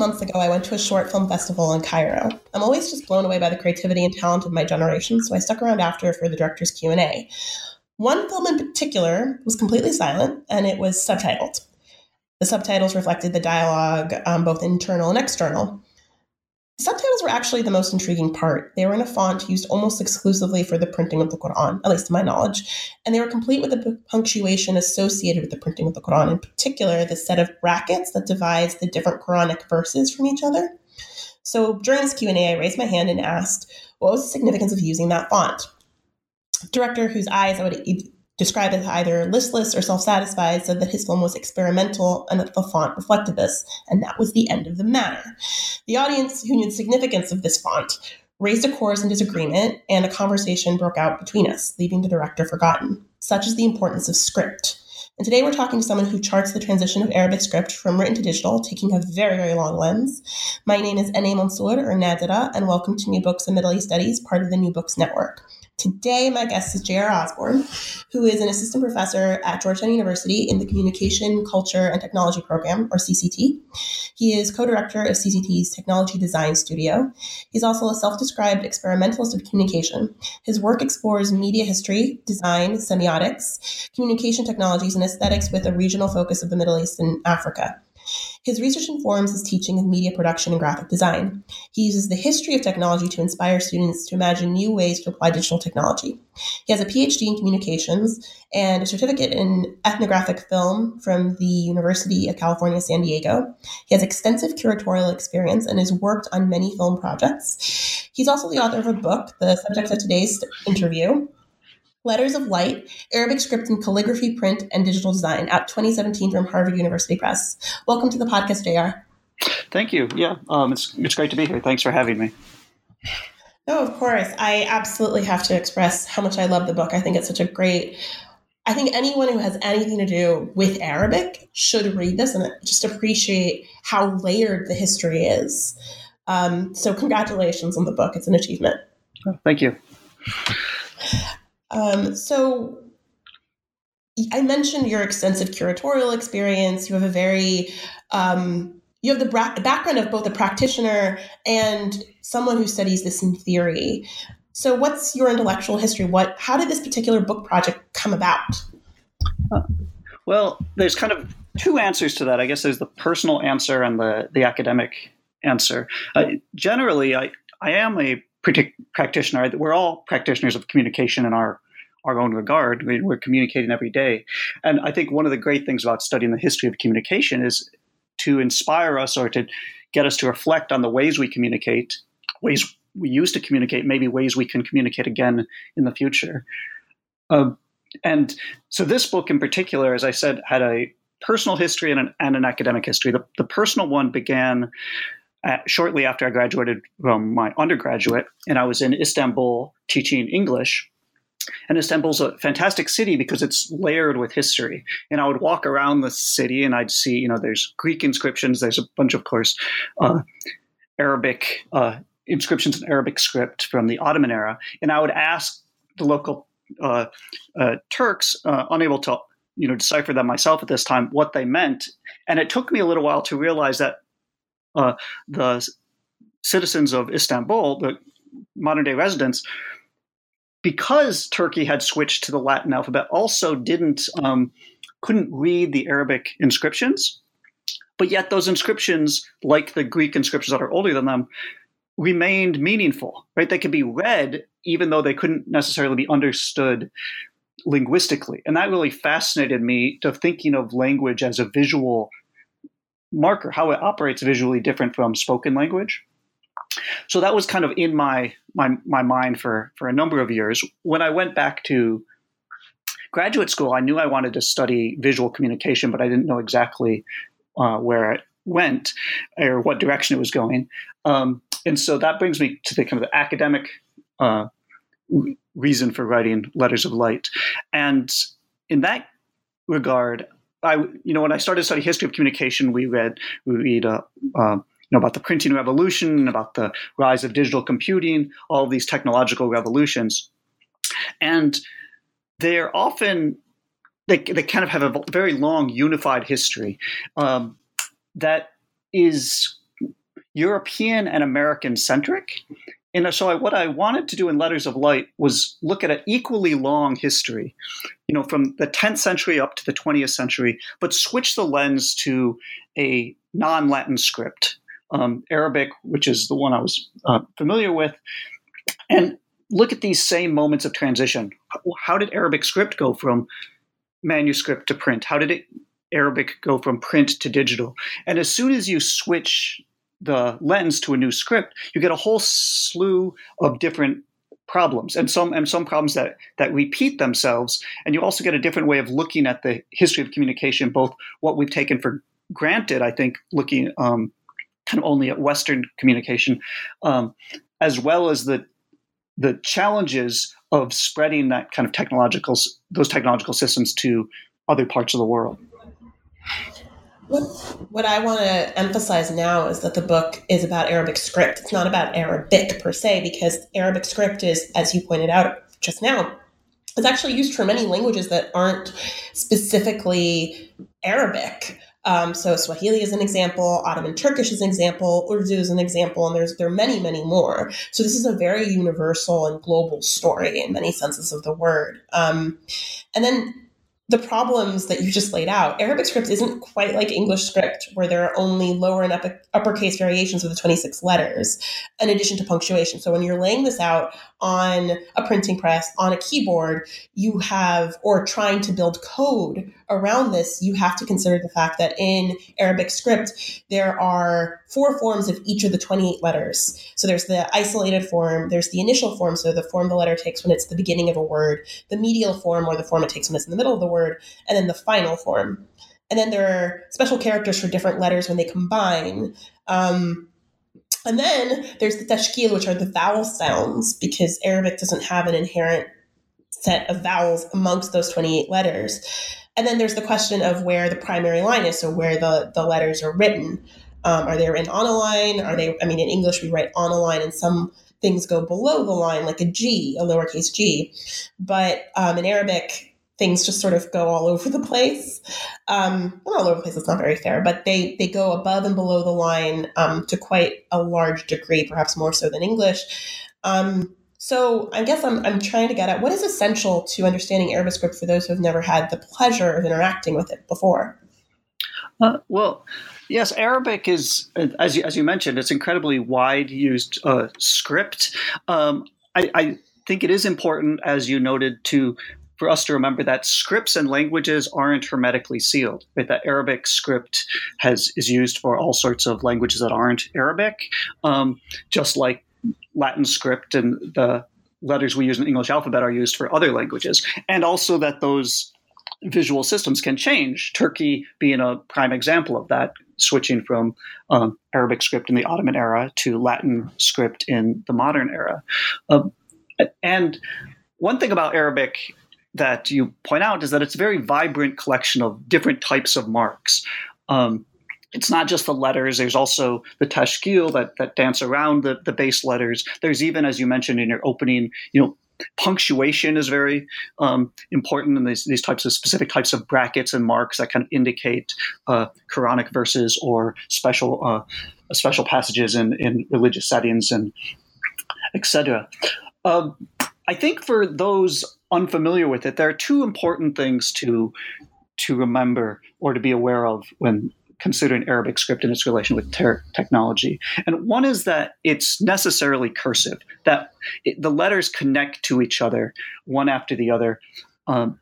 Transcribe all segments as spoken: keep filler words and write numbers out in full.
months ago, I went to a short film festival in Cairo. I'm always just blown away by the creativity and talent of my generation, so I stuck around after for the director's Q and A. One film in particular was completely silent, and it was subtitled. The subtitles reflected the dialogue, um, both internal and external. The subtitles were actually the most intriguing part. They were in a font used almost exclusively for the printing of the Quran, at least to my knowledge, and they were complete with the punctuation associated with the printing of the Quran, in particular, the set of brackets that divides the different Quranic verses from each other. So during this Q and A, I raised my hand and asked, what was the significance of using that font? The director, whose eyes I would e- describe as either listless or self-satisfied, said that his film was experimental and that the font reflected this, and that was the end of the matter. The audience, who knew the significance of this font, raised a chorus in disagreement, and a conversation broke out between us, leaving the director forgotten. Such is the importance of script. And today we're talking to someone who charts the transition of Arabic script from written to digital, taking a very, very long lens. My name is Ene Mansour, or Nadira, and welcome to New Books in Middle East Studies, part of the New Books Network. Today, my guest is J R Osborne, who is an assistant professor at Georgetown University in the Communication, Culture, and Technology program, or C C T. He is co-director of C C T's Technology Design Studio. He's also a self-described experimentalist of communication. His work explores media history, design, semiotics, communication technologies, and aesthetics with a regional focus of the Middle East and Africa. His research informs his teaching of media production and graphic design. He uses the history of technology to inspire students to imagine new ways to apply digital technology. He has a P H D in communications and a certificate in ethnographic film from the University of California, San Diego. He has extensive curatorial experience and has worked on many film projects. He's also the author of a book, the subject of today's interview, Letters of Light, Arabic Script in Calligraphy, Print, and Digital Design, out twenty seventeen from Harvard University Press. Welcome to the podcast, J R. Thank you. Yeah, um, it's it's great to be here. Thanks for having me. No, of course. I absolutely have to express how much I love the book. I think it's such a great... I think anyone who has anything to do with Arabic should read this and just appreciate how layered the history is. Um, so congratulations on the book. It's an achievement. Oh, thank you. Um, so I mentioned your extensive curatorial experience. You have a very, um, you have the bra- background of both a practitioner and someone who studies this in theory. So what's your intellectual history? What, how did this particular book project come about? Uh, well, there's kind of two answers to that. I guess there's the personal answer and the, the academic answer. Uh, generally, I, I am a practitioner. We're all practitioners of communication in our, our own regard. We, we're communicating every day. And I think one of the great things about studying the history of communication is to inspire us or to get us to reflect on the ways we communicate, ways we used to communicate, maybe ways we can communicate again in the future. Uh, and so this book in particular, as I said, had a personal history and an, and an academic history. The, the personal one began At, shortly after I graduated from my undergraduate, and I was in Istanbul teaching English. And Istanbul's a fantastic city because it's layered with history. And I would walk around the city and I'd see, you know, there's Greek inscriptions. There's a bunch, of course, uh, Arabic uh, inscriptions in Arabic script from the Ottoman era. And I would ask the local uh, uh, Turks, uh, unable to, you know, decipher them myself at this time, what they meant. And it took me a little while to realize that Uh, the citizens of Istanbul, the modern day residents, because Turkey had switched to the Latin alphabet, also didn't um, couldn't read the Arabic inscriptions. But yet those inscriptions, like the Greek inscriptions that are older than them, remained meaningful, right? They could be read even though they couldn't necessarily be understood linguistically. And that really fascinated me, to thinking of language as a visual marker, how it operates visually different from spoken language. So that was kind of in my my my mind for, for a number of years. When I went back to graduate school, I knew I wanted to study visual communication, but I didn't know exactly uh, where it went or what direction it was going. Um, and so that brings me to the kind of the academic uh, reason for writing Letters of Light. And in that regard, I, you know, when I started studying history of communication, we read, we read, uh, uh, you know, about the printing revolution, about the rise of digital computing, all of these technological revolutions, and they're often they they kind of have a very long unified history um, that is European and American centric. And so I, what I wanted to do in Letters of Light was look at an equally long history, you know, from the tenth century up to the twentieth century, but switch the lens to a non-Latin script, um, Arabic, which is the one I was uh, familiar with, and look at these same moments of transition. How did Arabic script go from manuscript to print? How did it, Arabic go from print to digital? And as soon as you switch the lens to a new script, you get a whole slew of different problems, and some and some problems that that repeat themselves. And you also get a different way of looking at the history of communication, both what we've taken for granted, I think, looking um, kind of only at Western communication, um, as well as the the challenges of spreading that kind of technological those technological systems to other parts of the world. What, what I want to emphasize now is that the book is about Arabic script. It's not about Arabic per se, because Arabic script is, as you pointed out just now, is actually used for many languages that aren't specifically Arabic. Um, so Swahili is an example, Ottoman Turkish is an example, Urdu is an example, and there's there are many, many more. So this is a very universal and global story in many senses of the word. Um, and then the problems that you just laid out, Arabic script isn't quite like English script, where there are only lower and upper, uppercase variations of the twenty-six letters, in addition to punctuation. So when you're laying this out on a printing press, on a keyboard, you have, or trying to build code around this, you have to consider the fact that in Arabic script, there are four forms of each of the twenty-eight letters. So there's the isolated form, there's the initial form, so the form the letter takes when it's the beginning of a word, the medial form, or the form it takes when it's in the middle of the word, and then the final form. And then there are special characters for different letters when they combine. Um, and then there's the tashkil, which are the vowel sounds, because Arabic doesn't have an inherent set of vowels amongst those twenty-eight letters. And then there's the question of where the primary line is, so where the, the letters are written. Um, are they written on a line? Are they, I mean, in English, we write on a line, and some things go below the line, like a G, a lowercase g. But um, in Arabic, things just sort of go all over the place. Um, well, not all over the place, it's not very fair, but they, they go above and below the line um, to quite a large degree, perhaps more so than English. Um, so I guess I'm, I'm trying to get at what is essential to understanding Arabic script for those who have never had the pleasure of interacting with it before. Uh, well, yes, Arabic is, as you, as you mentioned, it's incredibly wide used uh, script. Um, I, I think it is important, as you noted, to for us to remember that scripts and languages aren't hermetically sealed. Right? That Arabic script has is used for all sorts of languages that aren't Arabic, um, just like Latin script and the letters we use in the English alphabet are used for other languages, and also that those visual systems can change. Turkey being a prime example of that, switching from um, Arabic script in the Ottoman era to Latin script in the modern era. Um, and one thing about Arabic that you point out is that it's a very vibrant collection of different types of marks. Um, It's not just the letters. There's also the tashkil that, that dance around the, the base letters. There's even, as you mentioned in your opening, you know, punctuation is very um, important in these, these types of specific types of brackets and marks that kind of indicate uh, Quranic verses or special uh, special passages in, in religious settings and et cetera. Um, I think for those unfamiliar with it, there are two important things to to remember or to be aware of when considering Arabic script and its relation with ter- technology. And one is that it's necessarily cursive, that it, the letters connect to each other, one after the other. Um,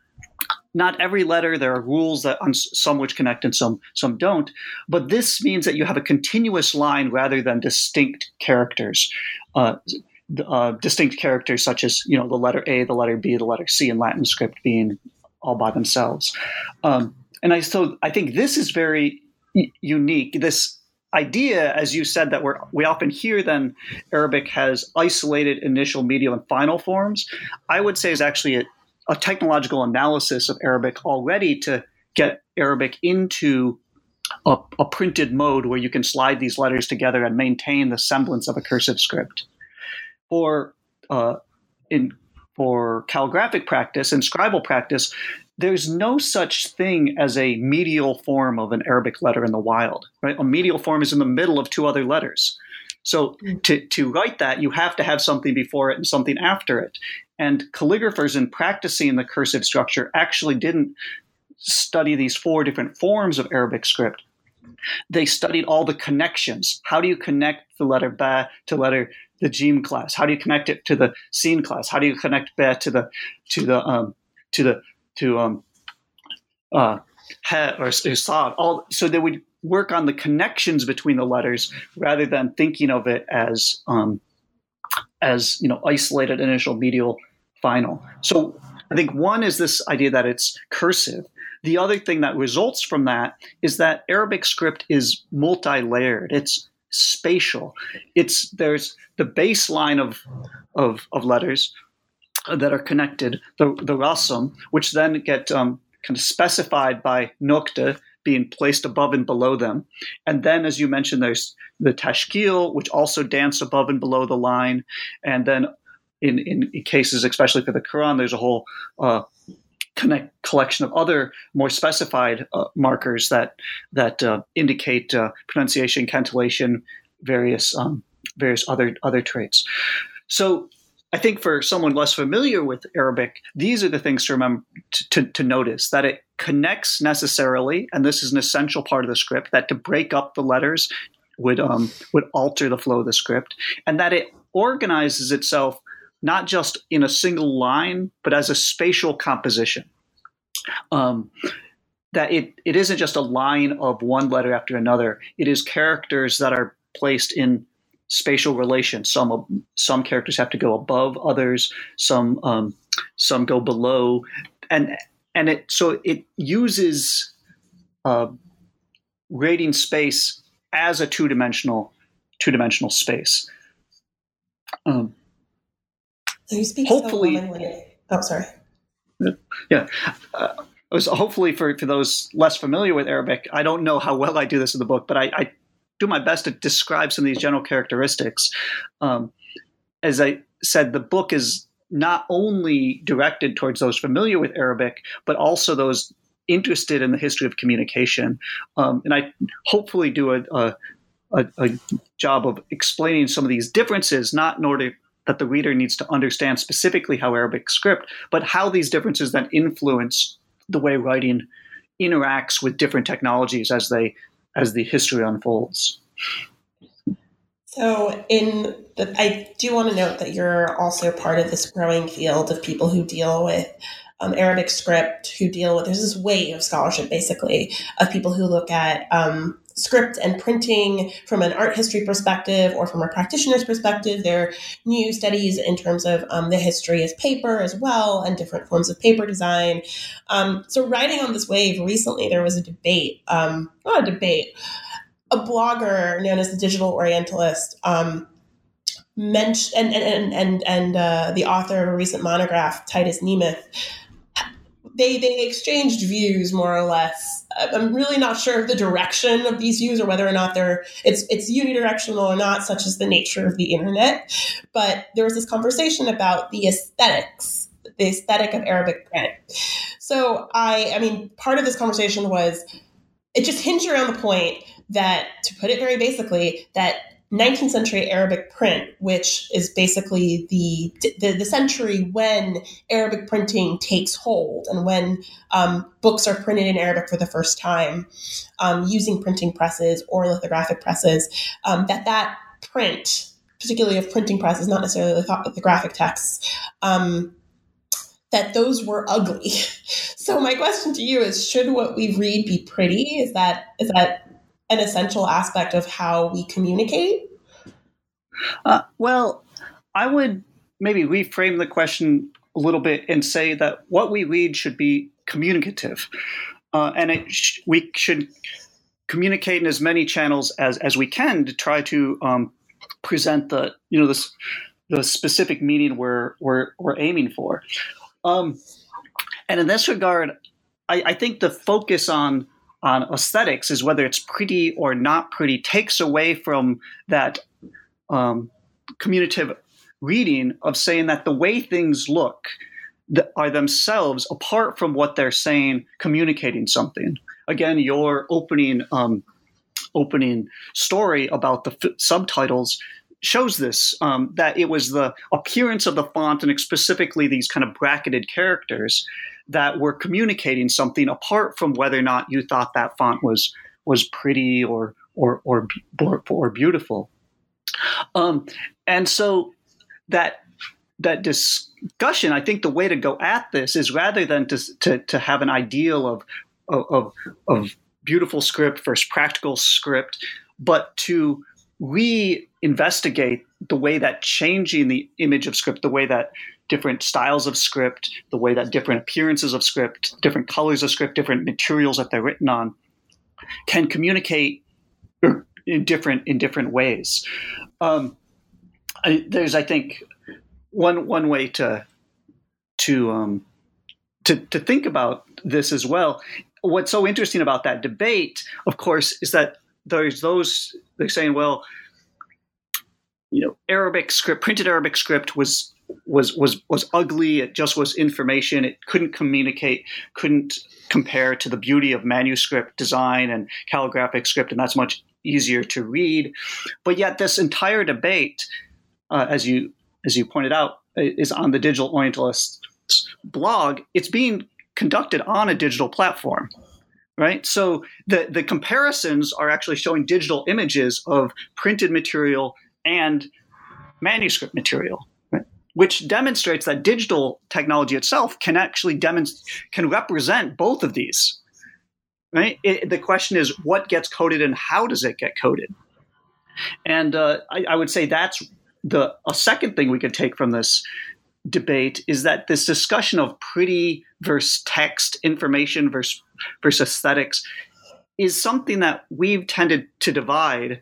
not every letter, there are rules that on some which connect and some some don't, but this means that you have a continuous line rather than distinct characters. Uh, uh, distinct characters such as, you know, the letter A, the letter B, the letter C in Latin script being all by themselves. Um, and I so I think this is very unique. This idea, as you said, that we're, we often hear then Arabic has isolated initial, medial, and final forms, I would say is actually a, a technological analysis of Arabic already to get Arabic into a, a printed mode where you can slide these letters together and maintain the semblance of a cursive script. For uh, in for calligraphic practice and scribal practice, there's no such thing as a medial form of an Arabic letter in the wild, right? A medial form is in the middle of two other letters. So to, to write that, you have to have something before it and something after it. And calligraphers, in practicing the cursive structure, actually didn't study these four different forms of Arabic script. They studied all the connections. How do you connect the letter ba to letter the jim class? How do you connect it to the sin class? How do you connect ba to the to the um, to the to um uh ha or, or sad? All so they would work on the connections between the letters rather than thinking of it as um as you know isolated initial, medial, final. So I think one is this idea that it's cursive. The other thing that results from that is that Arabic script is multi-layered. It's spatial. It's there's the baseline of of, of letters that are connected, the the rasam, which then get um, kind of specified by nokta being placed above and below them, and then, as you mentioned, there's the tashkil, which also dance above and below the line, and then in in cases, especially for the Quran, there's a whole uh, connect, collection of other more specified uh, markers that that uh, indicate uh, pronunciation, cantillation, various um, various other other traits. So I think for someone less familiar with Arabic, these are the things to remember to, to, to notice, that it connects necessarily, and this is an essential part of the script, that to break up the letters would um, would alter the flow of the script, and that it organizes itself not just in a single line, but as a spatial composition. Um, that it, it isn't just a line of one letter after another. It is characters that are placed in spatial relations. Some some characters have to go above others. Some um, some go below, and and it so it uses uh, grading space as a two dimensional two dimensional space. Um, You speak hopefully, so lovingly. Oh, sorry. Yeah. Uh, so hopefully for, for those less familiar with Arabic, I don't know how well I do this in the book, but I, I do my best to describe some of these general characteristics. Um, as I said, the book is not only directed towards those familiar with Arabic, but also those interested in the history of communication. Um, and I hopefully do a, a, a, a job of explaining some of these differences, not in order that the reader needs to understand specifically how Arabic script, but how these differences then influence the way writing interacts with different technologies as they as the history unfolds. So in the, I do want to note that you're also part of this growing field of people who deal with um, Arabic script, who deal with, there's this wave of scholarship basically of people who look at um, script and printing from an art history perspective or from a practitioner's perspective. There are new studies in terms of um, the history of paper as well and different forms of paper design. Um, so riding on this wave, recently there was a debate, um, not a debate, a blogger known as the Digital Orientalist um, mentioned, and and and and uh, the author of a recent monograph, Titus Nemeth. They they exchanged views more or less. I'm really not sure of the direction of these views or whether or not they're it's it's unidirectional or not, such as the nature of the internet. But there was this conversation about the aesthetics, the aesthetic of Arabic print. So I I mean, part of this conversation was it just hinged around the point that, to put it very basically, that nineteenth century Arabic print, which is basically the the, the century when Arabic printing takes hold and when um, books are printed in Arabic for the first time um, using printing presses or lithographic presses, um, that that print, particularly of printing presses, not necessarily lithographic texts, um, that those were ugly. So my question to you is, should what we read be pretty? Is that is that an essential aspect of how we communicate? Uh, well, I would maybe reframe the question a little bit and say that what we read should be communicative. Uh, and it sh- we should communicate in as many channels as, as we can to try to um, present the, you know, this, the specific meaning we're, we're, we're aiming for. Um, and in this regard, I, I think the focus on on aesthetics is whether it's pretty or not pretty takes away from that um, communicative reading of saying that the way things look, that are themselves, apart from what they're saying, communicating something. Again, your opening um, opening story about the f- subtitles shows this, um, that it was the appearance of the font and specifically these kind of bracketed characters that were communicating something apart from whether or not you thought that font was was pretty or or or or, or beautiful. Um, and so that that discussion, I think the way to go at this is rather than to to, to have an ideal of of of beautiful script versus practical script, but to re-investigate the way that changing the image of script, the way that different styles of script, the way that different appearances of script, different colors of script, different materials that they're written on, can communicate in different in different ways. Um, I, there's, I think, one one way to to um, to to think about this as well. What's so interesting about that debate, of course, is that there's those they're saying, well, you know, Arabic script, printed Arabic script was was was was ugly. It just was information. It couldn't communicate, couldn't compare to the beauty of manuscript design and calligraphic script, and that's much easier to read. But yet, this entire debate, uh, as you as you pointed out, is on the Digital Orientalist blog. It's being conducted on a digital platform, right? So the, the comparisons are actually showing digital images of printed material and manuscript material, right? Which demonstrates that digital technology itself can actually demonstrate, can represent both of these, right? It, the question is what gets coded and how does it get coded? And uh, I, I would say that's the a second thing we could take from this debate is that this discussion of pretty versus text, information versus, versus aesthetics is something that we've tended to divide,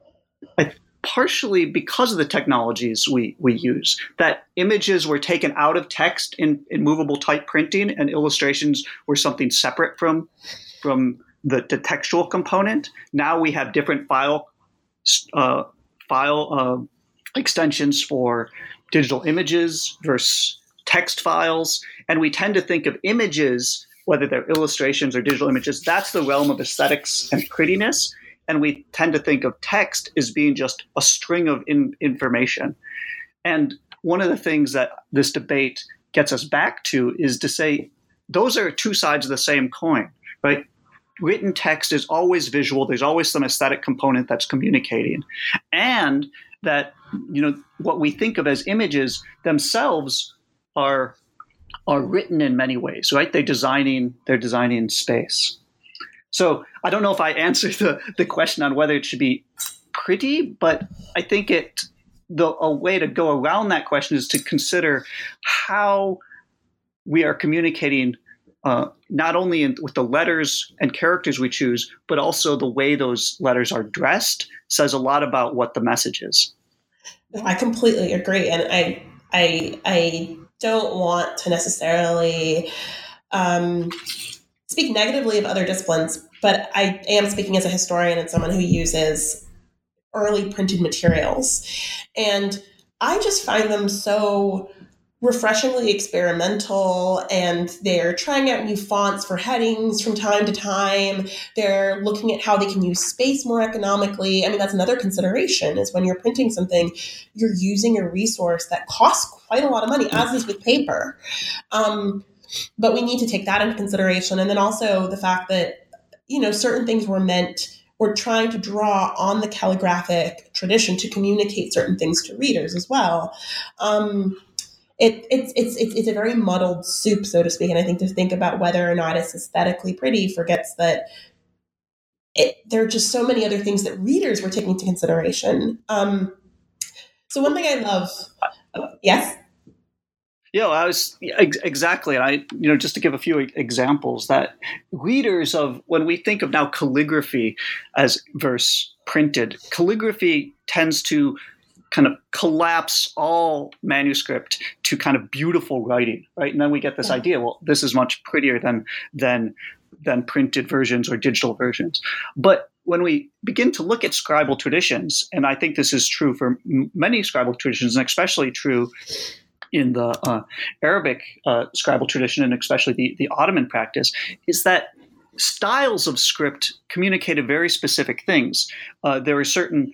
I, partially because of the technologies we, we use. That images were taken out of text in, in movable type printing and illustrations were something separate from, from the, the textual component. Now we have different file uh, file uh, extensions for digital images versus text files. And we tend to think of images, whether they're illustrations or digital images, that's the realm of aesthetics and prettiness. And we tend to think of text as being just a string of in- information. And one of the things that this debate gets us back to is to say, those are two sides of the same coin, right? Written text is always visual. There's always some aesthetic component that's communicating. And that, you know, what we think of as images themselves are are written in many ways, right? They're designing, they're designing space. So I don't know if I answered the, the question on whether it should be pretty, but I think it the a way to go around that question is to consider how we are communicating uh, not only in, with the letters and characters we choose, but also the way those letters are dressed says a lot about what the message is. I completely agree, and I I I don't want to necessarily um, speak negatively of other disciplines, but I am speaking as a historian and someone who uses early printed materials, and I just find them so refreshingly experimental, and they're trying out new fonts for headings from time to time. They're looking at how they can use space more economically. I mean, that's another consideration is when you're printing something, you're using a resource that costs quite a lot of money, as is with paper. Um, but we need to take that into consideration. And then also the fact that, you know, certain things were meant we're trying to draw on the calligraphic tradition to communicate certain things to readers as well. Um, It, it's it's it's it's a very muddled soup, so to speak, and I think to think about whether or not it's aesthetically pretty forgets that it, there are just so many other things that readers were taking into consideration. Um, so one thing I love, uh, yes, yeah, I was ex- exactly. I you know just to give a few examples that readers of when we think of now calligraphy as versus printed, calligraphy tends to kind of collapse all manuscript to kind of beautiful writing, right? And then we get this yeah. idea, well, this is much prettier than than than printed versions or digital versions. But when we begin to look at scribal traditions, and I think this is true for m- many scribal traditions, and especially true in the uh, Arabic uh, scribal tradition, and especially the, the Ottoman practice, is that styles of script communicated very specific things. Uh, there are certain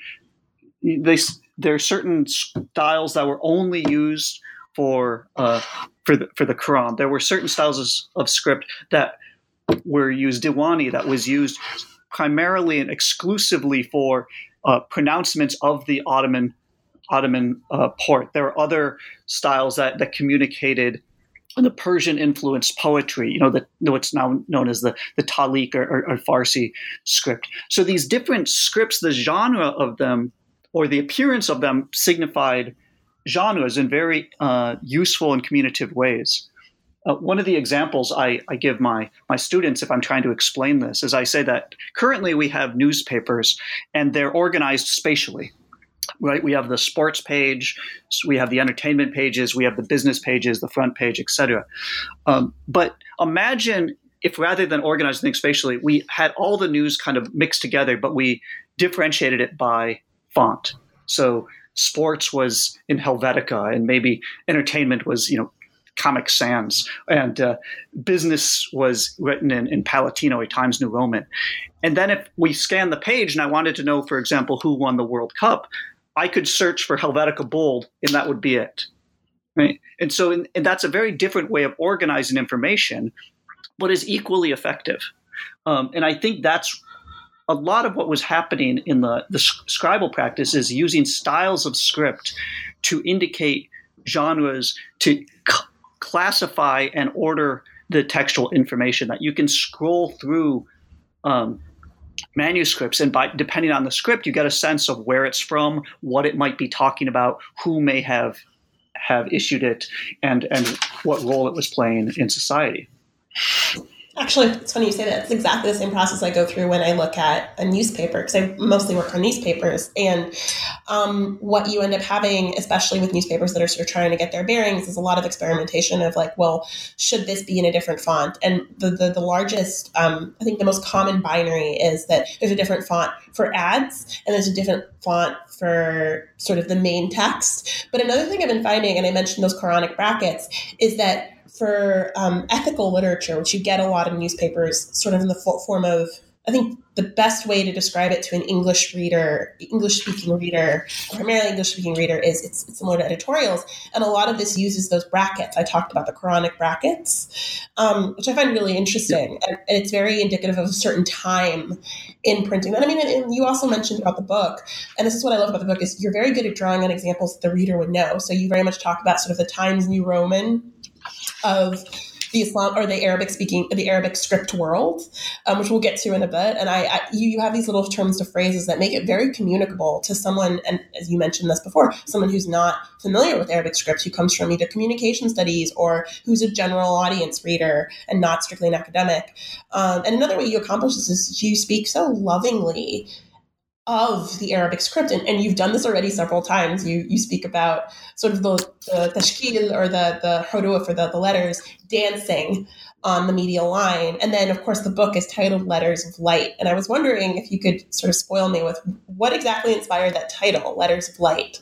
they, there are certain styles that were only used for uh, for the for the Quran. There were certain styles of, of script that were used Diwani, that was used primarily and exclusively for uh, pronouncements of the Ottoman Ottoman uh, port. There are other styles that that communicated the Persian influenced poetry, you know, the, what's now known as the, the Taliq or, or, or Farsi script. So these different scripts, the genre of them or the appearance of them signified genres in very uh, useful and communicative ways. Uh, one of the examples I, I give my, my students if I'm trying to explain this is I say that currently we have newspapers and they're organized spatially. Right, we have the sports page, we have the entertainment pages, we have the business pages, the front page, et cetera. Um, but imagine if rather than organizing things spatially, we had all the news kind of mixed together, but we differentiated it by font. So sports was in Helvetica, and maybe entertainment was, you know, Comic Sans, and uh, business was written in, in Palatino or Times New Roman. And then if we scan the page and I wanted to know, for example, who won the World Cup, I could search for Helvetica Bold, and that would be it. Right? And so in, and that's a very different way of organizing information, but is equally effective. Um, and I think that's a lot of what was happening in the, the scribal practice is using styles of script to indicate genres, to c- classify and order the textual information, that you can scroll through um, manuscripts, and by depending on the script, you get a sense of where it's from, what it might be talking about, who may have have issued it, and and what role it was playing in society. Actually, it's funny you say that. It's exactly the same process I go through when I look at a newspaper, because I mostly work on newspapers. And um, what you end up having, especially with newspapers that are sort of trying to get their bearings, is a lot of experimentation of like, well, should this be in a different font? And the the, the largest, um, I think the most common binary is that there's a different font for ads, and there's a different font for sort of the main text. But another thing I've been finding, and I mentioned those Quranic brackets, is that for um, ethical literature, which you get a lot of newspapers sort of in the form of, I think the best way to describe it to an English reader, English-speaking reader, primarily English-speaking reader, is it's, it's similar to editorials. And a lot of this uses those brackets. I talked about the Quranic brackets, um, which I find really interesting. And, and it's very indicative of a certain time in printing. And I mean, and, and you also mentioned about the book, and this is what I love about the book, is you're very good at drawing on examples that the reader would know. So you very much talk about sort of the Times New Roman of the Islam or the Arabic speaking, the Arabic script world, um, which we'll get to in a bit. And I, I you, you have these little terms to phrases that make it very communicable to someone. And as you mentioned this before, someone who's not familiar with Arabic script, who comes from either communication studies or who's a general audience reader and not strictly an academic. Um, and another way you accomplish this is you speak so lovingly of the Arabic script. And, and you've done this already several times. You you speak about sort of the, the tashkil or the, the huruf or the, the letters dancing on the medial line. And then, of course, the book is titled Letters of Light. And I was wondering if you could sort of spoil me with what exactly inspired that title, Letters of Light.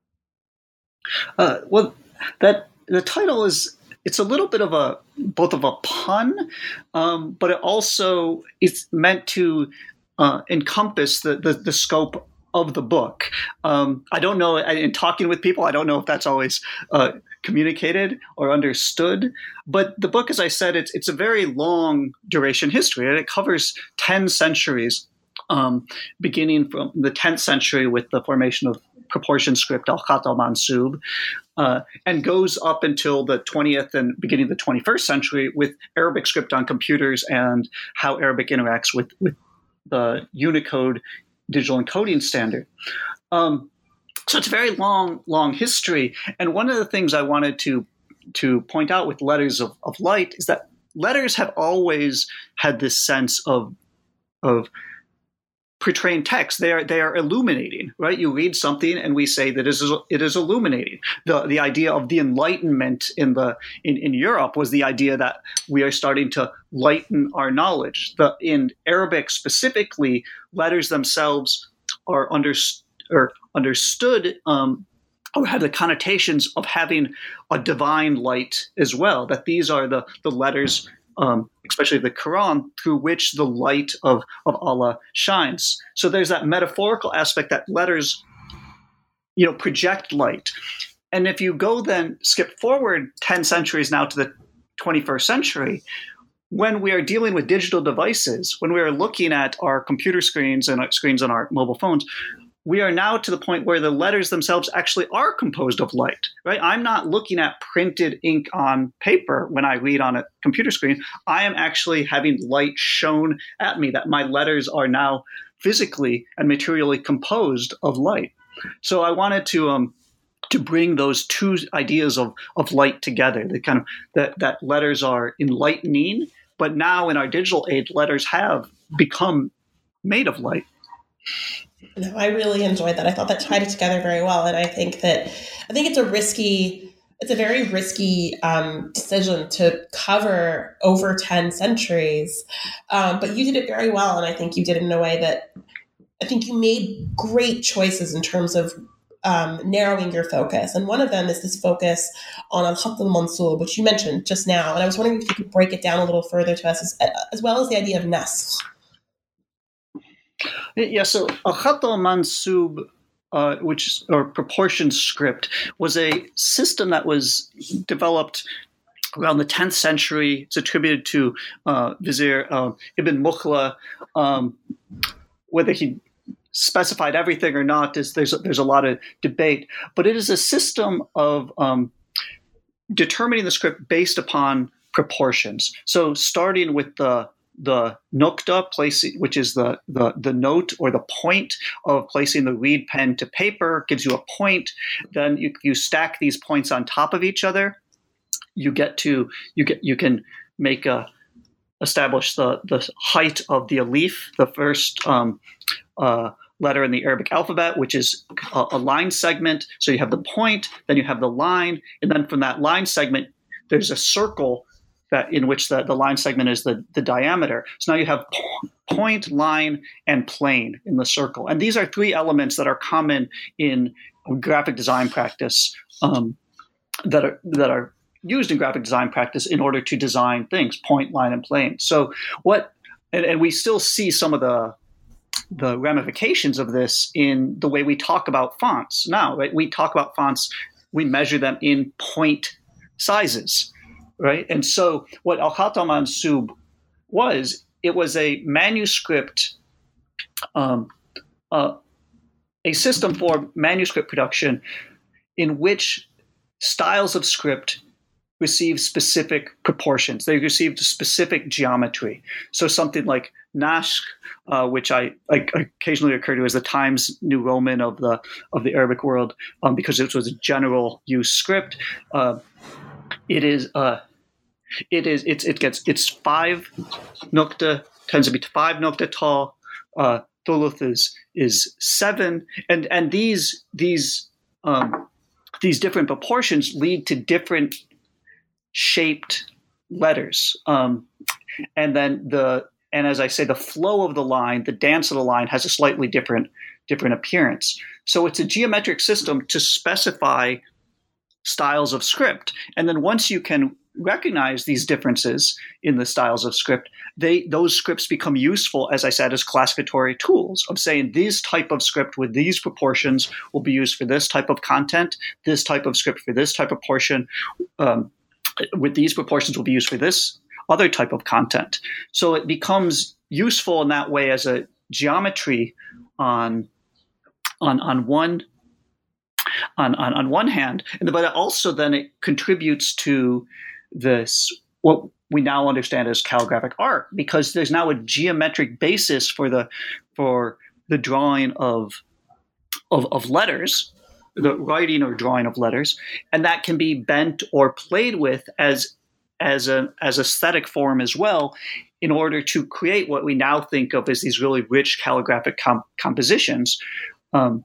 Uh, well, that the title is, it's a little bit of a, both of a pun, um, but it also is meant to Uh, encompass the, the the scope of the book. Um, I don't know, in talking with people, I don't know if that's always uh, communicated or understood. But the book, as I said, it's it's a very long duration history, and it covers ten centuries, um, beginning from the tenth century with the formation of proportion script, al-Khat al-Mansub, uh, and goes up until the twentieth and beginning of the twenty-first century with Arabic script on computers and how Arabic interacts with with the Unicode digital encoding standard. Um, so it's a very long, long history. And one of the things I wanted to to point out with Letters of, of Light is that letters have always had this sense of of portraying text. They are they are illuminating, right? You read something and we say that it is, it is illuminating. The the idea of the Enlightenment in the in, in Europe was the idea that we are starting to lighten our knowledge. The in Arabic specifically, letters themselves are under, or understood um, or have the connotations of having a divine light as well, that these are the, the letters, um, especially the Quran, through which the light of, of Allah shines. So there's that metaphorical aspect that letters, you know, project light. And if you go then skip forward ten centuries now to the twenty-first century, when we are dealing with digital devices, when we are looking at our computer screens and our screens on our mobile phones, we are now to the point where the letters themselves actually are composed of light, right? I'm not looking at printed ink on paper when I read on a computer screen. I am actually having light shown at me, that my letters are now physically and materially composed of light. So I wanted to um, to bring those two ideas of, of light together, the kind of that, that letters are enlightening, but now in our digital age, letters have become made of light. No, I really enjoyed that. I thought that tied it together very well. And I think that, I think it's a risky, it's a very risky um, decision to cover over ten centuries. Um, but you did it very well. And I think you did it in a way that, I think you made great choices in terms of um, narrowing your focus. And one of them is this focus on al-Khatt al-Mansub, which you mentioned just now. And I was wondering if you could break it down a little further to us, as, as well as the idea of nasakh. Yeah, so al-Khatt al-Mansub, uh, which or proportion script, was a system that was developed around the tenth century. It's attributed to uh, Vizier uh, Ibn Mukhla. Um, whether he specified everything or not, is there's there's a lot of debate. But it is a system of um, determining the script based upon proportions. So starting with the the nukta, placing, which is the, the, the note or the point of placing the reed pen to paper, gives you a point. Then you, you stack these points on top of each other. You get to you get you can make a establish the the height of the alif, the first um, uh, letter in the Arabic alphabet, which is a, a line segment. So you have the point, then you have the line, and then from that line segment, there's a circle that in which the, the line segment is the, the diameter. So now you have point, line, and plane in the circle. And these are three elements that are common in graphic design practice, um, that are that are used in graphic design practice in order to design things, point, line, and plane. So what, and, and we still see some of the the ramifications of this in the way we talk about fonts now, right? We talk about fonts, we measure them in point sizes. Right, and so what al-Khatt al-Mansub was, it was a manuscript, um, uh, a system for manuscript production in which styles of script receive specific proportions. They received specific geometry. So something like nasakh, uh, which I, I occasionally refer to as the Times New Roman of the of the Arabic world, um, because it was a general use script. Uh, it is. Uh, It is. It's. It gets. It's five nukta. Tends to be five nukta tall. Uh, thuluth is is seven, and and these these um, these different proportions lead to different shaped letters. Um, and then the and as I say, the flow of the line, the dance of the line, has a slightly different different appearance. So it's a geometric system to specify styles of script, and then once you can recognize these differences in the styles of script, they those scripts become useful, as I said, as classificatory tools of saying this type of script with these proportions will be used for this type of content, this type of script for this type of portion, um, with these proportions will be used for this other type of content. So it becomes useful in that way as a geometry on on on one on on, on one hand, and but also then it contributes to this, what we now understand as calligraphic art, because there's now a geometric basis for the for the drawing of of, of letters, the writing or drawing of letters, and that can be bent or played with as as a as aesthetic form as well, in order to create what we now think of as these really rich calligraphic com- compositions. Um,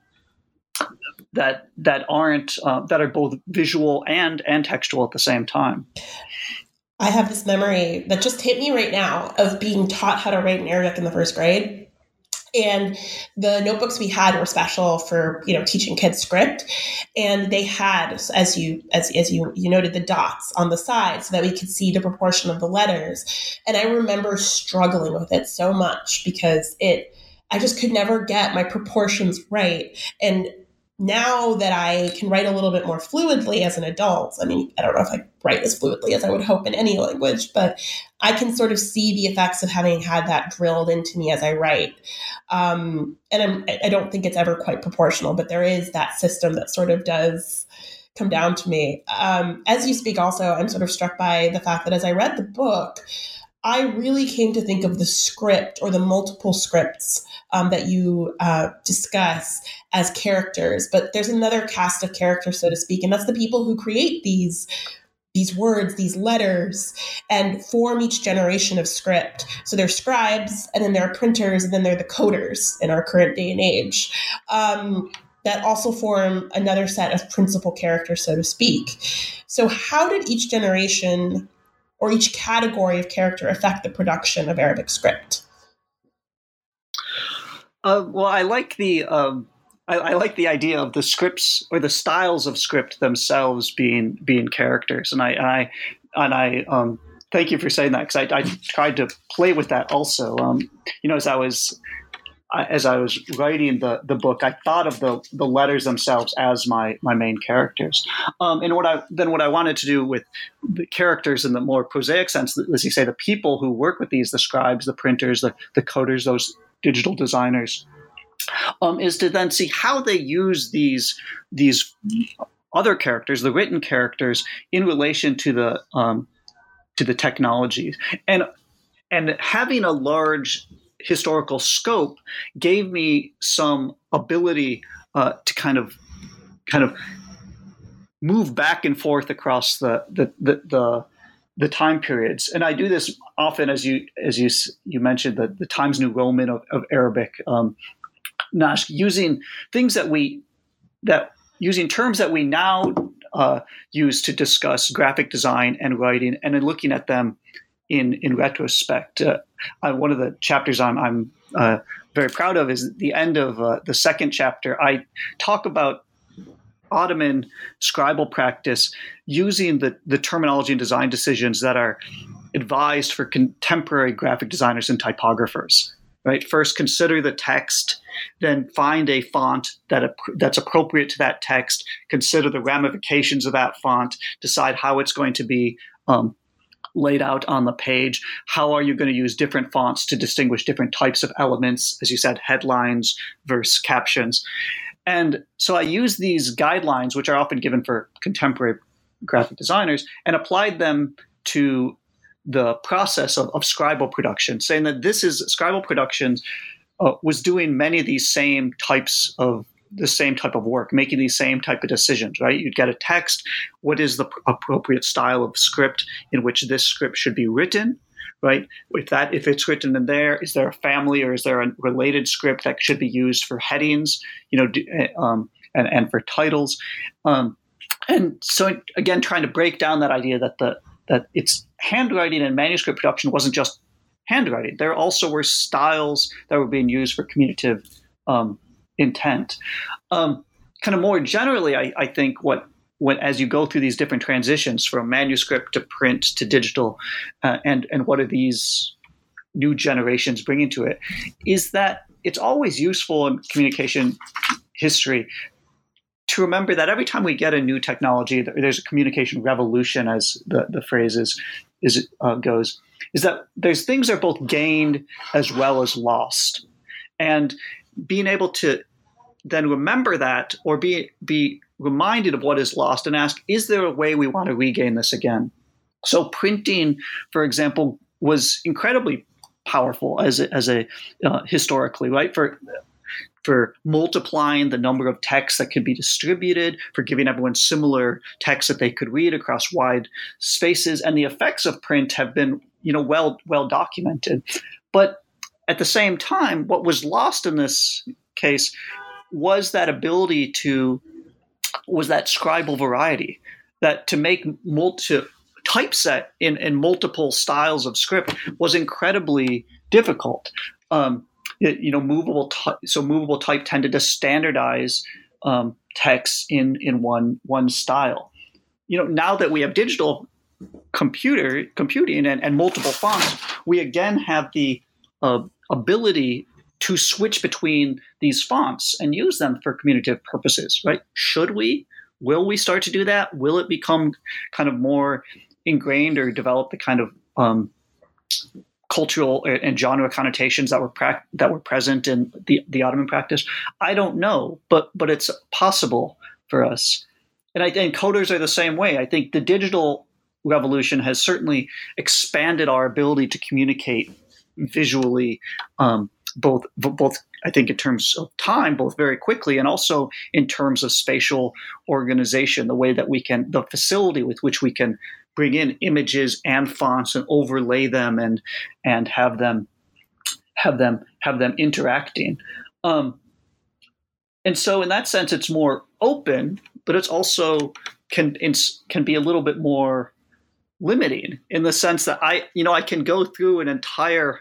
that that aren't uh, that are both visual and and textual at the same time. I have this memory that just hit me right now of being taught how to write in Arabic in the first grade, And the notebooks we had were special for, you know, teaching kids script. And they had, as you as, as you, you noted, the dots on the side so that we could see the proportion of the letters. And I remember struggling with it so much because it, I just could never get my proportions right. And now that I can write a little bit more fluidly as an adult, I mean, I don't know if I write as fluidly as I would hope in any language, but I can sort of see the effects of having had that drilled into me as I write. Um, and I'm, I don't think it's ever quite proportional, but there is that system that sort of does come down to me. Um, as you speak also, I'm sort of struck by the fact that as I read the book, I really came to think of the script or the multiple scripts um, that you uh, discuss as characters. But there's another cast of characters, so to speak, and that's the people who create these these words, these letters, and form each generation of script. So they're scribes, and then there are printers, and then they're the coders in our current day and age. Um, that also form another set of principal characters, so to speak. So how did each generation or each category of character affect the production of Arabic script? Uh, well, I like the um, I, I like the idea of the scripts or the styles of script themselves being being characters, and I and I and I um, thank you for saying that because I, I tried to play with that also. Um, you know, as I was as I was writing the, the book, I thought of the, the letters themselves as my, my main characters. Um, and what I then what I wanted to do with the characters in the more prosaic sense, as you say, the people who work with these, the scribes, the printers, the, the coders, those digital designers, um, is to then see how they use these these other characters, the written characters, in relation to the um, to the technologies. And and having a large historical scope gave me some ability uh, to kind of kind of move back and forth across the the, the the the time periods. And I do this often, as you as you you mentioned, the, the Times New Roman of, of Arabic, um, Nash, using things that we that using terms that we now uh, use to discuss graphic design and writing, and then looking at them in in retrospect. Uh, uh, one of the chapters I'm, I'm uh, very proud of is the end of uh, the second chapter. I talk about Ottoman scribal practice using the, the terminology and design decisions that are advised for contemporary graphic designers and typographers. Right? First, consider the text, then find a font that that's appropriate to that text. Consider the ramifications of that font. Decide how it's going to be um, laid out on the page. How are you going to use different fonts to distinguish different types of elements? As you said, headlines versus captions. And so I used these guidelines, which are often given for contemporary graphic designers, and applied them to the process of, of scribal production, saying that this is scribal production uh, was doing many of these same types of the same type of work, making these same type of decisions, right? You'd get a text. What is the appropriate style of script in which this script should be written, right? If that, if it's written in there, is there a family or is there a related script that should be used for headings, you know, um, and, and for titles? Um, and so again, trying to break down that idea that the, that it's handwriting and manuscript production wasn't just handwriting. There also were styles that were being used for communicative um, intent. Um, kind of more generally, I, I think what, when as you go through these different transitions from manuscript to print to digital, uh, and and what are these new generations bringing to it, is that it's always useful in communication history to remember that every time we get a new technology, there's a communication revolution, as the, the phrase is, is uh, goes, is that there's things that are both gained as well as lost. And being able to then remember that, or be be reminded of what is lost, and ask, is there a way we want to regain this again? So printing, for example, was incredibly powerful as a, as a uh, historically, right? For for multiplying the number of texts that could be distributed, for giving everyone similar texts that they could read across wide spaces, and the effects of print have been, you know, well well documented. But at the same time, what was lost in this case was that ability to, was that scribal variety, that to make multi typeset in, in multiple styles of script was incredibly difficult. Um, you know, movable. Ty- so movable type tended to standardize um, text in in one one style. You know, now that we have digital computer computing and, and multiple fonts, we again have the uh, ability to switch between these fonts and use them for communicative purposes, right? Should we? Will we start to do that? Will it become kind of more ingrained or develop the kind of um, cultural and genre connotations that were pra- that were present in the, the Ottoman practice? I don't know, but but it's possible for us. And I think coders are the same way. I think the digital revolution has certainly expanded our ability to communicate visually, um, both both I think in terms of time, both very quickly, and also in terms of spatial organization, the way that we can, the facility with which we can bring in images and fonts and overlay them and and have them have them have them interacting. Um, and so in that sense, it's more open, but it's also can it's, can be a little bit more limiting in the sense that I, you know, I can go through an entire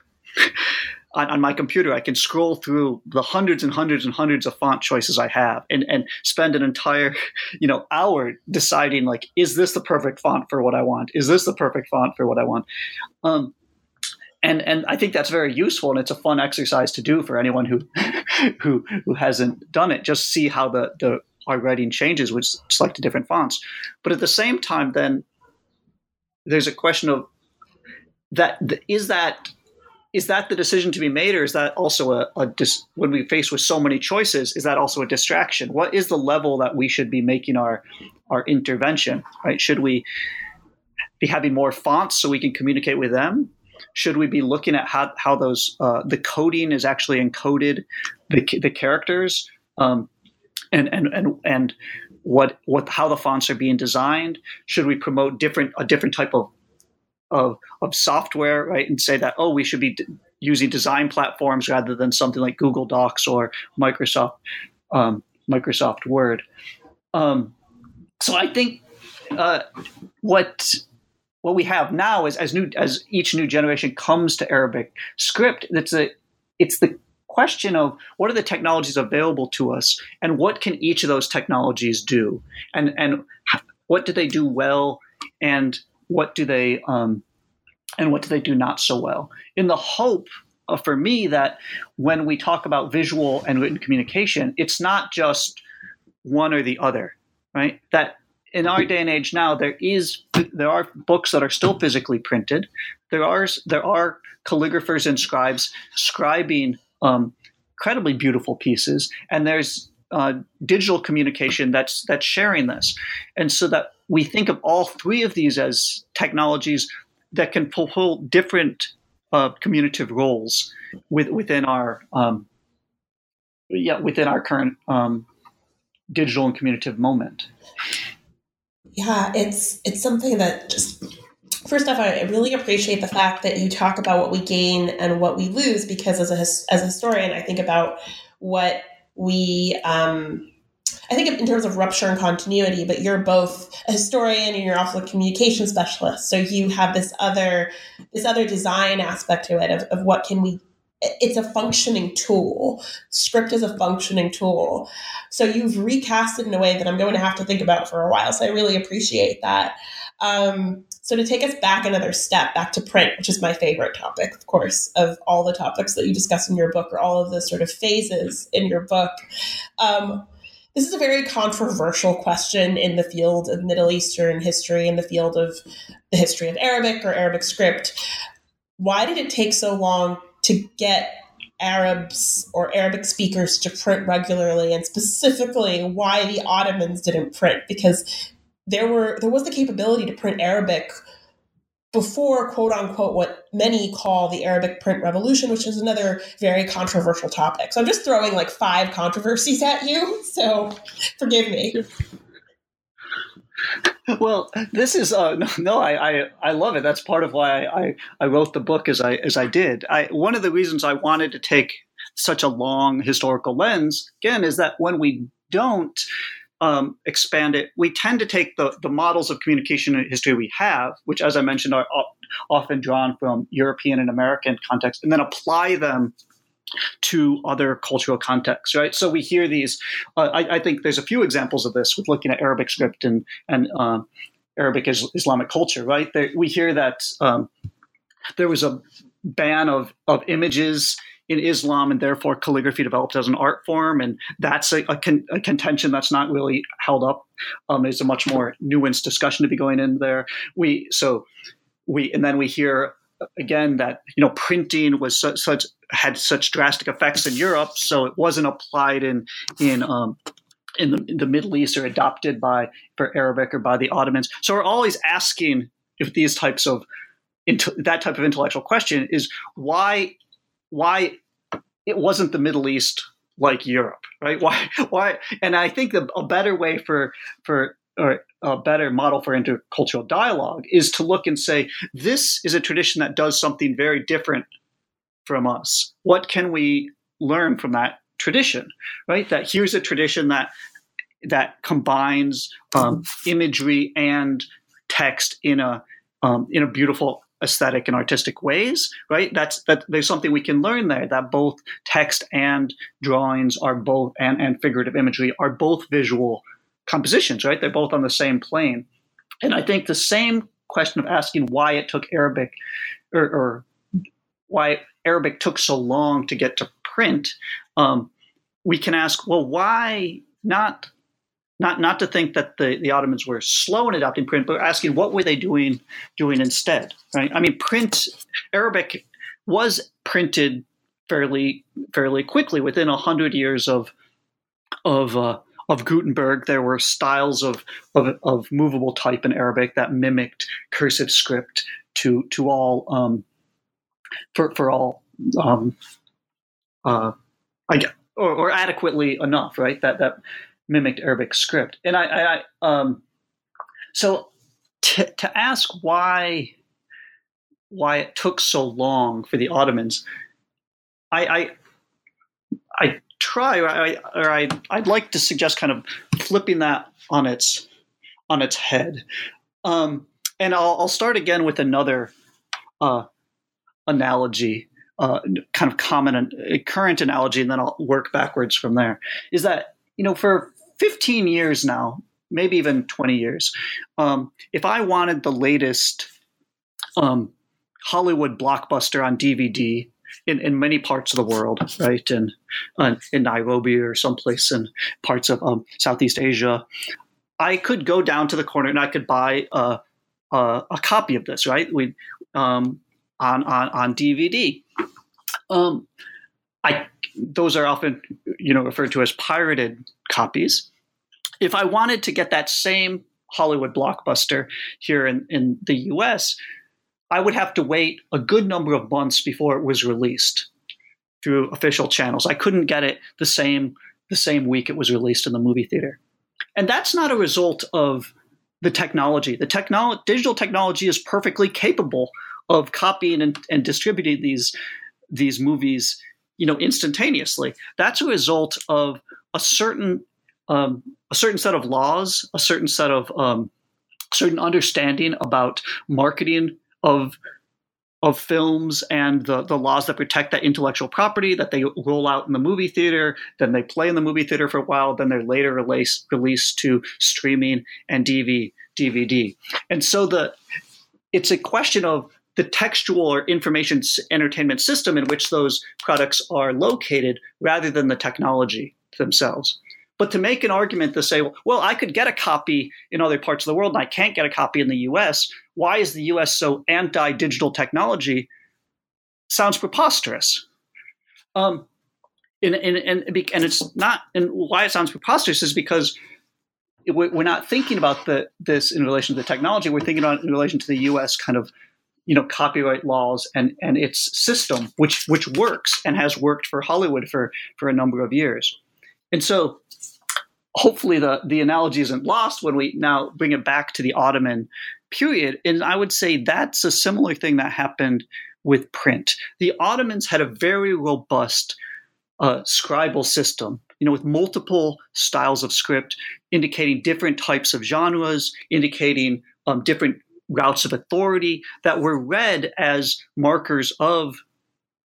on, on my computer, I can scroll through the hundreds and hundreds and hundreds of font choices I have and, and spend an entire, you know, hour deciding, like, is this the perfect font for what I want? Is this the perfect font for what I want? Um, and and I think that's very useful, and it's a fun exercise to do for anyone who who who hasn't done it. Just see how the the our writing changes with select different fonts. But at the same time, then there's a question of that is that is that the decision to be made, or is that also a, a dis, when we face with so many choices, is that also a distraction? What is the level that we should be making our our intervention? Right? Should we be having more fonts so we can communicate with them? Should we be looking at how how those uh, the coding is actually encoded the the characters, um, and and and and what what how the fonts are being designed? Should we promote different a different type of of of software, right? And say that, oh, we should be d- using design platforms rather than something like Google Docs or Microsoft um, Microsoft Word. Um, so I think uh, what what we have now is as new as each new generation comes to Arabic script, it's a it's the question of what are the technologies available to us, and what can each of those technologies do, and and what do they do well, and what do they um, and what do they do not so well? In the hope of, for me, that when we talk about visual and written communication, it's not just one or the other, right? That in our day and age now, there is there are books that are still physically printed. There are there are calligraphers and scribes scribing um, incredibly beautiful pieces, and there's uh, digital communication that's that's sharing this, and so that we think of all three of these as technologies that can fulfill different uh, communicative roles with, within our um, yeah within our current um, digital and communicative moment. Yeah, it's it's something that just, first off, I really appreciate the fact that you talk about what we gain and what we lose, because as a as a historian, I think about what we, um, I think in terms of rupture and continuity, but you're both a historian and you're also a communication specialist. So you have this other this other design aspect to it of, of what can we, it's a functioning tool. Script is a functioning tool. So you've recast it in a way that I'm going to have to think about for a while. So I really appreciate that. Um, so to take us back another step, back to print, which is my favorite topic, of course, of all the topics that you discuss in your book, or all of the sort of phases in your book. Um, this is a very controversial question in the field of Middle Eastern history, in the field of the history of Arabic or Arabic script. Why did it take so long to get Arabs or Arabic speakers to print regularly, and specifically why the Ottomans didn't print? Because there were there was the capability to print Arabic before, quote unquote, what many call the Arabic print revolution, which is another very controversial topic. So I'm just throwing like five controversies at you. So forgive me. Well, this is uh, no, no I, I I love it. That's part of why I, I wrote the book as I as I did. I one of the reasons I wanted to take such a long historical lens, again, is that when we don't um, expand it, we tend to take the the models of communication and history we have, which, as I mentioned, are often drawn from European and American context, and then apply them to other cultural contexts, right? So we hear these. Uh, I, I think there's a few examples of this with looking at Arabic script and and uh, Arabic is, Islamic culture, right? There, we hear that um, there was a ban of of images in Islam, and therefore calligraphy developed as an art form, and that's a, a, con- a contention that's not really held up. Um, there's a much more nuanced discussion to be going in there. We so we and then we hear. Again, that you know, printing was such, such had such drastic effects in Europe, so it wasn't applied in in um, in, the, in the Middle East or adopted by for Arabic or by the Ottomans. So we're always asking if these types of into, that type of intellectual question is why why it wasn't the Middle East like Europe, right? Why why? And I think the, a better way for for or a better model for intercultural dialogue is to look and say, this is a tradition that does something very different from us. What can we learn from that tradition, right? That here's a tradition that that combines um, imagery and text in a um, in a beautiful aesthetic and artistic ways, right? That's that. There's something we can learn there. That both text and drawings are both and and figurative imagery are both visual compositions, right? They're both on the same plane. And I think the same question of asking why it took Arabic or, or why Arabic took so long to get to print, um, we can ask, well, why not, not, not to think that the, the Ottomans were slow in adopting print, but asking what were they doing, doing instead, right? I mean, print, Arabic was printed fairly, fairly quickly within a hundred years of, of, uh, of Gutenberg. There were styles of, of of movable type in Arabic that mimicked cursive script to to all um, for for all um, uh, I or, or adequately enough, right? That that mimicked Arabic script. And I, I, I um, so to to ask why why it took so long for the Ottomans, I I, I try, or, I, or I, I'd like to suggest kind of flipping that on its on its head. Um, and I'll, I'll start again with another uh, analogy, uh, kind of common, a current analogy, and then I'll work backwards from there. Is that, you know, for fifteen years now, maybe even twenty years, um, if I wanted the latest um, Hollywood blockbuster on D V D, In, in many parts of the world, right, in uh, in Nairobi or someplace in parts of um, Southeast Asia, I could go down to the corner and I could buy a a, a copy of this, right? We um, on on on D V D. Um, I those are often, you know, referred to as pirated copies. If I wanted to get that same Hollywood blockbuster here in, in the U S, I would have to wait a good number of months before it was released through official channels. I couldn't get it the same the same week it was released in the movie theater. And that's not a result of the technology. The technolo- digital technology is perfectly capable of copying and, and distributing these, these movies, you know, instantaneously. That's a result of a certain um, a certain set of laws, a certain set of um, certain understanding about marketing of of films and the, the laws that protect that intellectual property that they roll out in the movie theater, then they play in the movie theater for a while, then they're later released, released to streaming and D V D. And so the it's a question of the textual or information entertainment system in which those products are located rather than the technology themselves. But to make an argument to say, well, I could get a copy in other parts of the world and I can't get a copy in the U S, why is the U S so anti-digital technology? Sounds preposterous. Um, and, and, and, and it's not, and why it sounds preposterous is because we're not thinking about the, this in relation to the technology. We're thinking about it in relation to the U S kind of, you know, copyright laws and, and its system, which which works and has worked for Hollywood for, for a number of years. And so hopefully the, the analogy isn't lost when we now bring it back to the Ottoman period. And I would say that's a similar thing that happened with print. The Ottomans had a very robust uh, scribal system, you know, with multiple styles of script indicating different types of genres, indicating um, different routes of authority that were read as markers of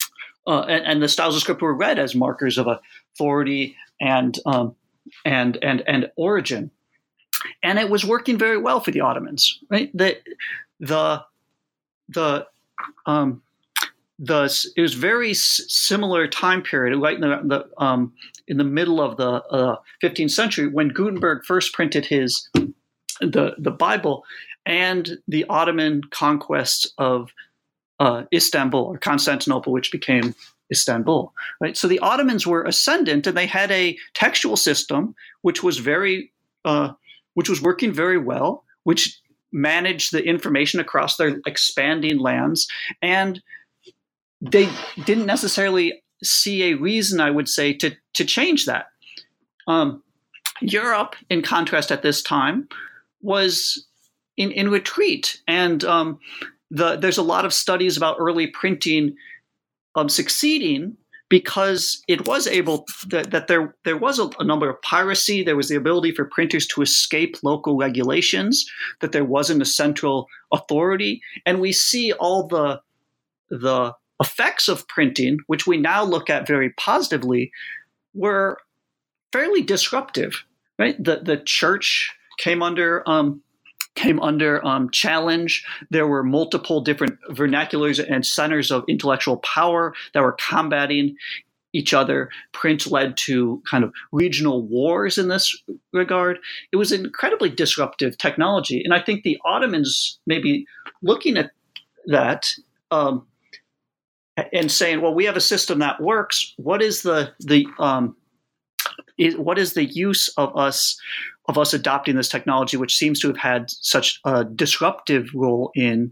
uh, and, and the styles of script were read as markers of authority and um, and and and origin, and it was working very well for the Ottomans. Right, the the the um, the it was very s- similar time period, right in the, the um, in the middle of the uh, fifteenth century when Gutenberg first printed his the the Bible, and the Ottoman conquest of uh, Istanbul or Constantinople, which became Istanbul. Right, so the Ottomans were ascendant, and they had a textual system which was very uh, which was working very well, which managed the information across their expanding lands, and they didn't necessarily see a reason, I would say, to to change that. Um, Europe, in contrast, at this time, was in, in retreat, and um, the, there's a lot of studies about early printing um, succeeding because it was able that, that there there was a, a number of piracy. There was the ability for printers to escape local regulations. That there wasn't a central authority, and we see all the the effects of printing, which we now look at very positively, were fairly disruptive. Right, the the church came under um, came under um, challenge. There were multiple different vernaculars and centers of intellectual power that were combating each other. Print led to kind of regional wars in this regard. It was incredibly disruptive technology, and I think the Ottomans maybe looking at that um, and saying, "Well, we have a system that works. What is the the um, is, what is the use of us?" of us adopting this technology, which seems to have had such a disruptive role in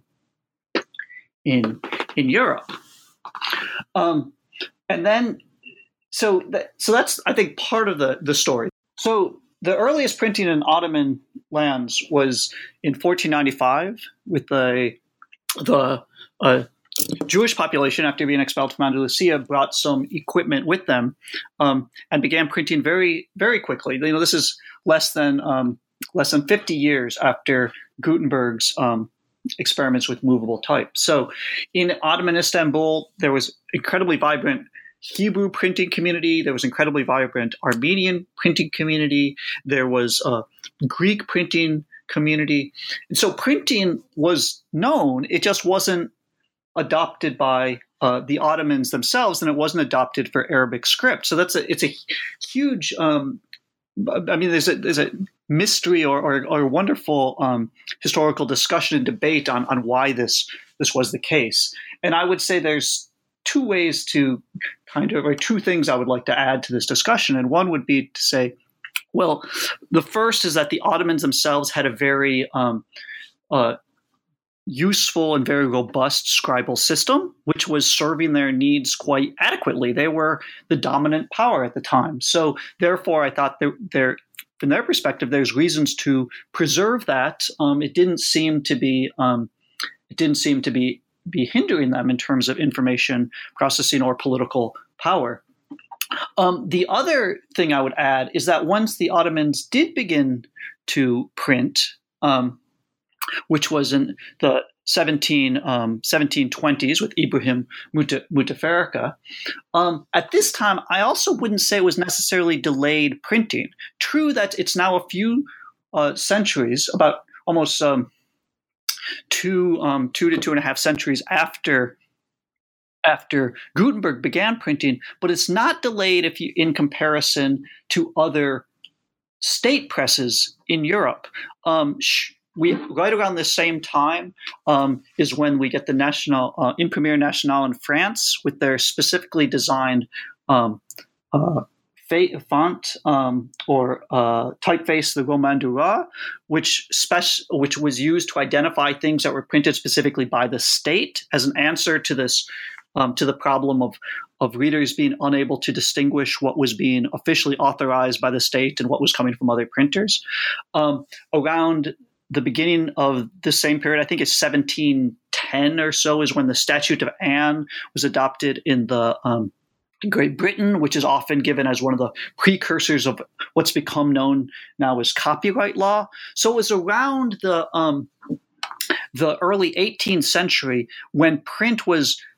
in in Europe, um, and then so that, so that's I think part of the the story. So the earliest printing in Ottoman lands was in fourteen ninety-five with the the uh, Jewish population, after being expelled from Andalusia, brought some equipment with them um, and began printing very, very quickly. You know, this is less than um, less than fifty years after Gutenberg's um, experiments with movable type. So, in Ottoman Istanbul, there was incredibly vibrant Hebrew printing community. There was incredibly vibrant Armenian printing community. There was a Greek printing community, and so printing was known. It just wasn't adopted by uh, the Ottomans themselves, and it wasn't adopted for Arabic script. So that's a it's a huge. Um, I mean, there's a there's a mystery or or, or wonderful um, historical discussion and debate on on why this this was the case. And I would say there's two ways to kind of or two things I would like to add to this discussion. And one would be to say, well, the first is that the Ottomans themselves had a very um, uh, useful and very robust scribal system, which was serving their needs quite adequately. They were the dominant power at the time. So therefore, I thought there, there from their perspective, there's reasons to preserve that. Um, it didn't seem to be um, it didn't seem to be be hindering them in terms of information processing or political power. Um, the other thing I would add is that once the Ottomans did begin to print, um, which was in the seventeen, um, seventeen twenties with Ibrahim Mutafarrika. Um, at this time, I also wouldn't say it was necessarily delayed printing. True that it's now a few uh, centuries, about almost um, two, um, two to two and a half centuries after after Gutenberg began printing, but it's not delayed if you in comparison to other state presses in Europe. Um, sh- We right around the same time um, is when we get the National uh, Imprimerie Nationale in France with their specifically designed um, uh, font um, or uh, typeface, the Roman Duras, which spec- which was used to identify things that were printed specifically by the state as an answer to this um, to the problem of of readers being unable to distinguish what was being officially authorized by the state and what was coming from other printers. Um, around the beginning of the same period, I think it's seventeen ten or so, is when the Statute of Anne was adopted in the um, Great Britain, which is often given as one of the precursors of what's become known now as copyright law. So it was around the um, the early eighteenth century when print was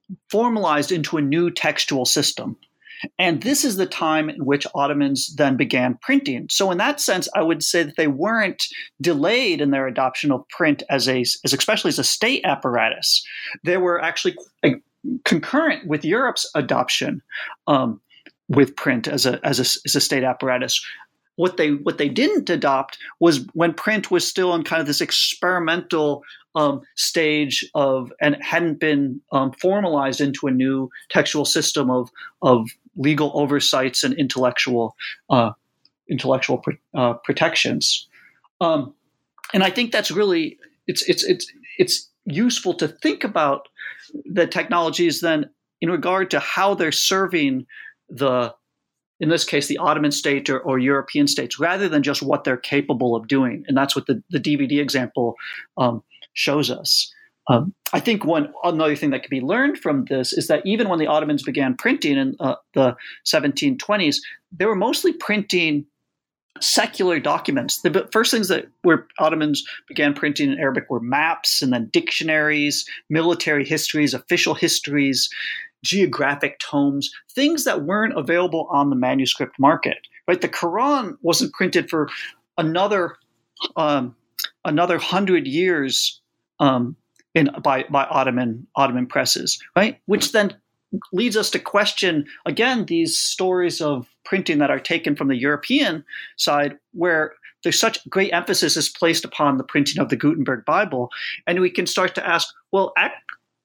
formalized into a new textual system. And this is the time in which Ottomans then began printing. So in that sense, I would say that they weren't delayed in their adoption of print as a, as especially as a state apparatus. They were actually concurrent with Europe's adoption um, with print as a, as a as a state apparatus. What they what they didn't adopt was when print was still in kind of this experimental um, stage of, and hadn't been um, formalized into a new textual system of of legal oversights and intellectual uh, intellectual uh, protections. Um, and I think that's really it's it's it's it's useful to think about the technologies then in regard to how they're serving the, in this case, the Ottoman state or, or European states, rather than just what they're capable of doing. And that's what the, the D V D example um, shows us. Um, I think one another thing that could be learned from this is that even when the Ottomans began printing in uh, the seventeen twenties, they were mostly printing secular documents. The first things that were Ottomans began printing in Arabic were maps, and then dictionaries, military histories, official histories, geographic tomes, things that weren't available on the manuscript market. Right? The Quran wasn't printed for another um, another hundred years um, in by by Ottoman Ottoman presses, right? Which then leads us to question again these stories of printing that are taken from the European side, where there's such great emphasis is placed upon the printing of the Gutenberg Bible, and we can start to ask, well, act,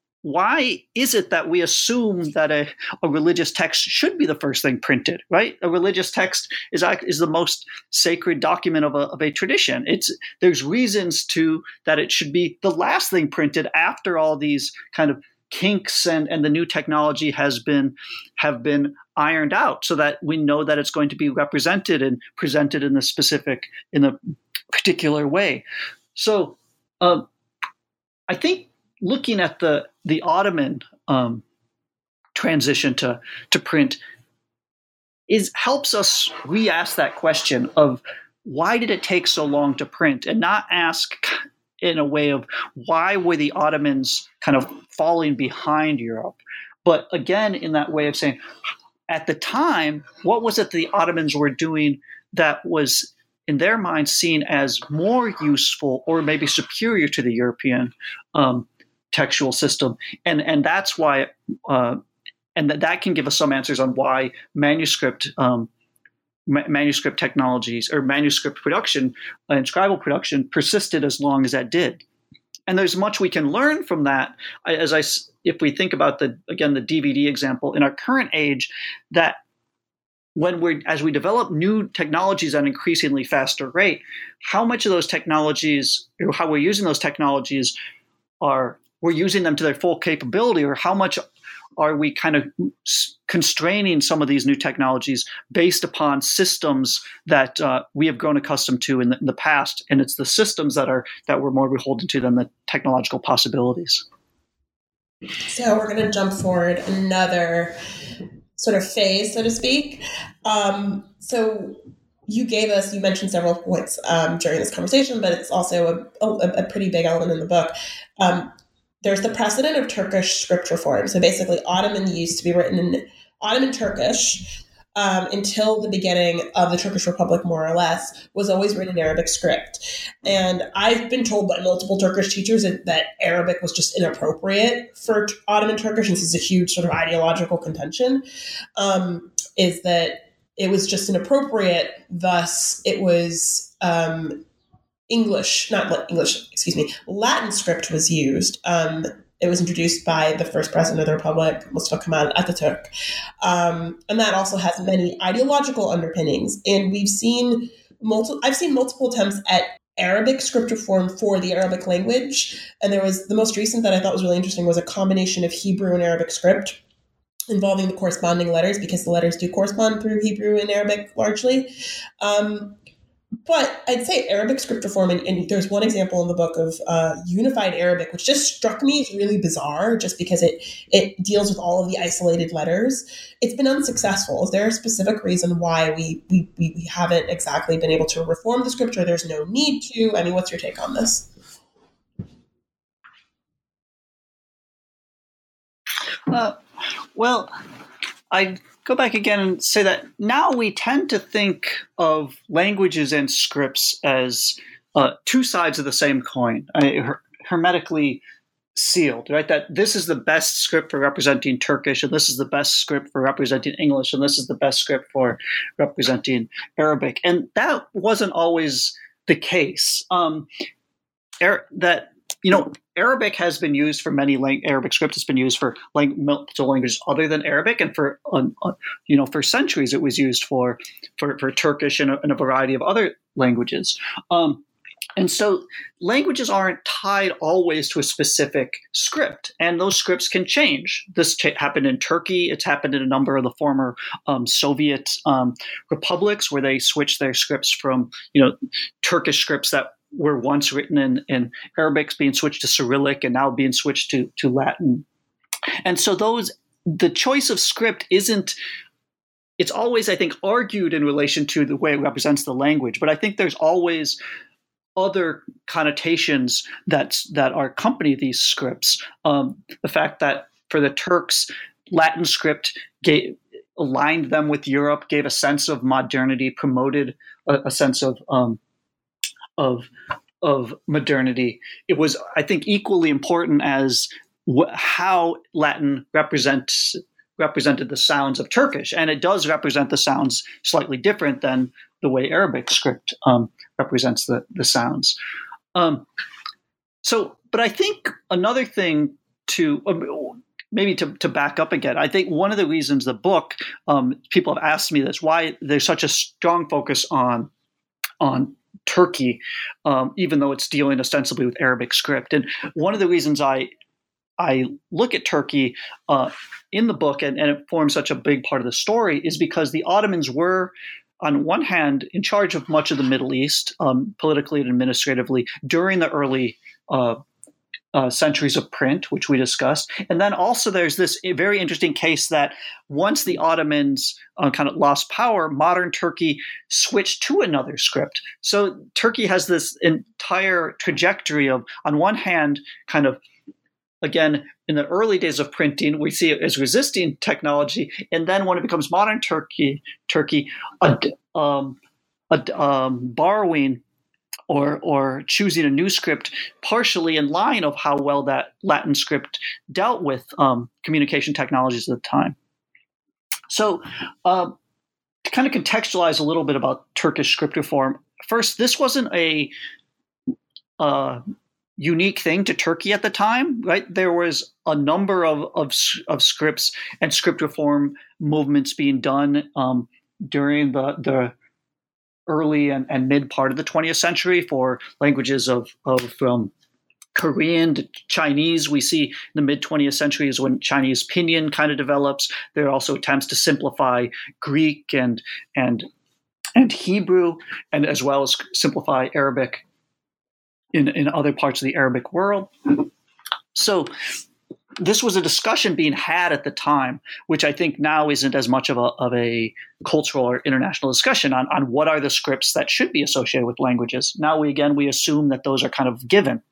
why is it that we assume that a, a religious text should be the first thing printed, right? A religious text is is the most sacred document of a, of a tradition. It's there's reasons to that it should be the last thing printed after all these kind of kinks and, and the new technology has been have been ironed out, so that we know that it's going to be represented and presented in the specific in a particular way. So um, I think looking at the the Ottoman um, transition to to print is helps us re-ask that question of why did it take so long to print, and not ask in a way of why were the Ottomans kind of falling behind Europe, but again in that way of saying at the time what was it the Ottomans were doing that was in their minds seen as more useful or maybe superior to the European um, textual system, and and that's why, uh, and that that can give us some answers on why manuscript um, ma- manuscript technologies or manuscript production and scribal production persisted as long as that did. And there's much we can learn from that. As I, if we think about the again the D V D example in our current age, that when we're as we develop new technologies at an increasingly faster rate, how much of those technologies, or how we're using those technologies, are we're using them to their full capability, or how much are we kind of constraining some of these new technologies based upon systems that uh, we have grown accustomed to in the, in the past, and it's the systems that are that we're more beholden to than the technological possibilities. So we're going to jump forward another sort of phase, so to speak. Um, so you gave us, you mentioned several points um, during this conversation, but it's also a, a, a pretty big element in the book. Um, There's the precedent of Turkish script reform. So basically, Ottoman used to be written in Ottoman Turkish um, until the beginning of the Turkish Republic, more or less, was always written in Arabic script. And I've been told by multiple Turkish teachers that, that Arabic was just inappropriate for Ottoman Turkish. And this is a huge sort of ideological contention, um, is that it was just inappropriate. Thus, it was um, English, not English, excuse me, Latin script was used. Um, it was introduced by the first president of the Republic, Mustafa Kemal Atatürk. Um, and that also has many ideological underpinnings. And we've seen, multiple, I've seen multiple attempts at Arabic script reform for the Arabic language. And there was, the most recent that I thought was really interesting was a combination of Hebrew and Arabic script involving the corresponding letters, because the letters do correspond through Hebrew and Arabic largely. Um, But I'd say Arabic script reform, and, and there's one example in the book of uh, unified Arabic, which just struck me as really bizarre just because it it deals with all of the isolated letters. It's been unsuccessful. Is there a specific reason why we, we, we haven't exactly been able to reform the script, or there's no need to? I mean, what's your take on this? Uh, well, I go back again and say that now we tend to think of languages and scripts as uh, two sides of the same coin, I mean, her- hermetically sealed, right? That this is the best script for representing Turkish, and this is the best script for representing English, and this is the best script for representing Arabic. And that wasn't always the case. Um, er- that, you know, Arabic has been used for many lang- Arabic script has been used for lang- multiple languages other than Arabic, and for um, uh, you know for centuries it was used for for, for Turkish and a, and a variety of other languages. Um, and so languages aren't tied always to a specific script, and those scripts can change. This ch- happened in Turkey. It's happened in a number of the former um, Soviet um, republics, where they switched their scripts from you know Turkish scripts that were once written in, in Arabic being switched to Cyrillic and now being switched to, to Latin. And so those, the choice of script isn't, it's always, I think, argued in relation to the way it represents the language. But I think there's always other connotations that, that are accompany these scripts. Um, the fact that for the Turks, Latin script gave, aligned them with Europe, gave a sense of modernity, promoted a, a sense of um, of of modernity. It was, I think, equally important as wh- how Latin represents represented the sounds of Turkish, and it does represent the sounds slightly different than the way Arabic script um, represents the the sounds. Um, so, but I think another thing to um, maybe to, to back up again, I think one of the reasons the book um, people have asked me this, why there's such a strong focus on on Turkey, um, even though it's dealing ostensibly with Arabic script. And one of the reasons I I look at Turkey uh, in the book and, and it forms such a big part of the story is because the Ottomans were, on one hand, in charge of much of the Middle East, um, politically and administratively, during the early uh, uh, centuries of print, which we discussed. And then also there's this very interesting case that once the Ottomans uh, kind of lost power, modern Turkey switched to another script. So Turkey has this entire trajectory of, on one hand, kind of, again, in the early days of printing, we see it as resisting technology. And then when it becomes modern Turkey, Turkey, uh, um, uh, um, borrowing or or choosing a new script partially in line of how well that Latin script dealt with um, communication technologies at the time. So uh, to kind of contextualize a little bit about Turkish script reform, first, this wasn't a uh, unique thing to Turkey at the time, right? There was a number of, of, of scripts and script reform movements being done um, during the, the early and, and mid part of the twentieth century for languages of, of um, Korean to Chinese. We see in the mid twentieth century is when Chinese pinyin kind of develops. There are also attempts to simplify Greek and and and Hebrew, and as well as simplify Arabic in, in other parts of the Arabic world. So this was a discussion being had at the time, which I think now isn't as much of a, of a cultural or international discussion on, on what are the scripts that should be associated with languages. Now, we again, we assume that those are kind of given.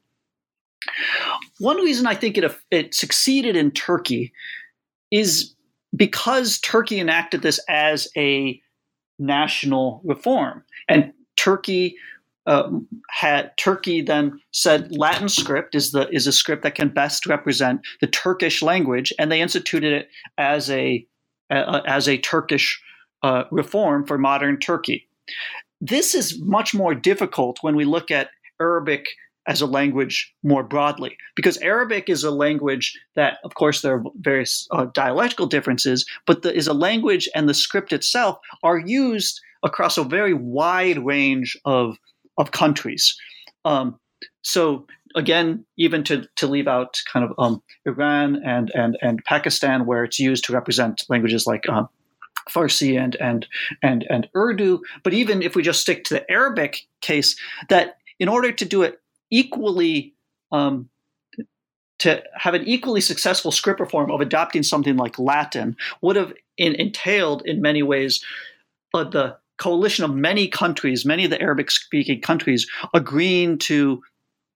One reason I think it, it succeeded in Turkey is because Turkey enacted this as a national reform. And Turkey Uh, had Turkey then said Latin script is the is a script that can best represent the Turkish language, and they instituted it as a uh, as a Turkish uh, reform for modern Turkey. This is much more difficult when we look at Arabic as a language more broadly, because Arabic is a language that, of course, there are various uh, dialectical differences, but the, is a language and the script itself are used across a very wide range of of countries. Um, so again, even to, to leave out kind of um, Iran and, and, and Pakistan, where it's used to represent languages like um, Farsi and, and, and, and Urdu. But even if we just stick to the Arabic case, that in order to do it equally, um, to have an equally successful script reform of adopting something like Latin would have in, entailed in many ways uh, the coalition of many countries, many of the Arabic-speaking countries, agreeing to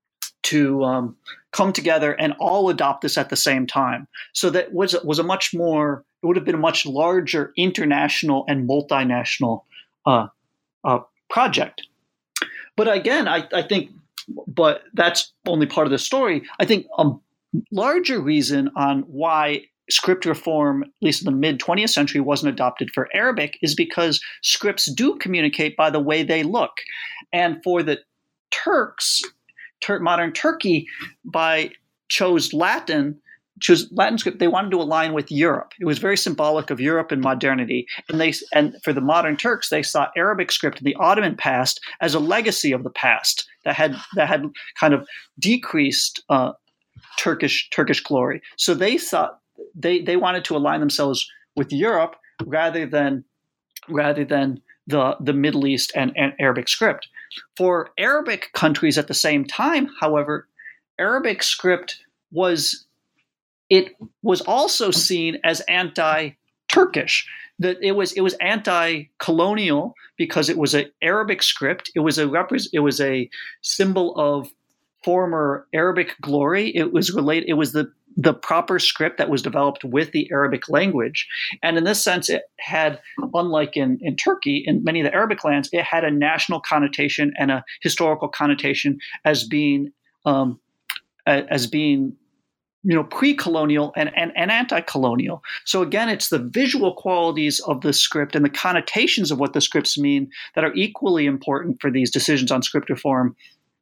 to um, come together and all adopt this at the same time. So that was was a much more, it would have been a much larger international and multinational uh, uh, project. But again, I, I think, but that's only part of the story. I think a larger reason on why script reform, at least in the mid twentieth century, wasn't adopted for Arabic is because scripts do communicate by the way they look. And for the Turks, Tur- modern Turkey, by chose Latin, chose Latin script. They wanted to align with Europe. It was very symbolic of Europe and modernity. And they and for the modern Turks, they saw Arabic script in the Ottoman past as a legacy of the past that had that had kind of decreased uh, Turkish Turkish glory. So they thought they they wanted to align themselves with Europe rather than rather than the the Middle East and, and Arabic script. For Arabic countries at the same time, however, Arabic script was it was also seen as anti-Turkish. That it was it was anti-colonial because it was an Arabic script. It was a repre- it was a symbol of former Arabic glory. It was related. It was the the proper script that was developed with the Arabic language. And in this sense, it had, unlike in, in Turkey, in many of the Arabic lands, it had a national connotation and a historical connotation as being um, as being you know, pre-colonial and, and, and anti-colonial. So again, it's the visual qualities of the script and the connotations of what the scripts mean that are equally important for these decisions on script reform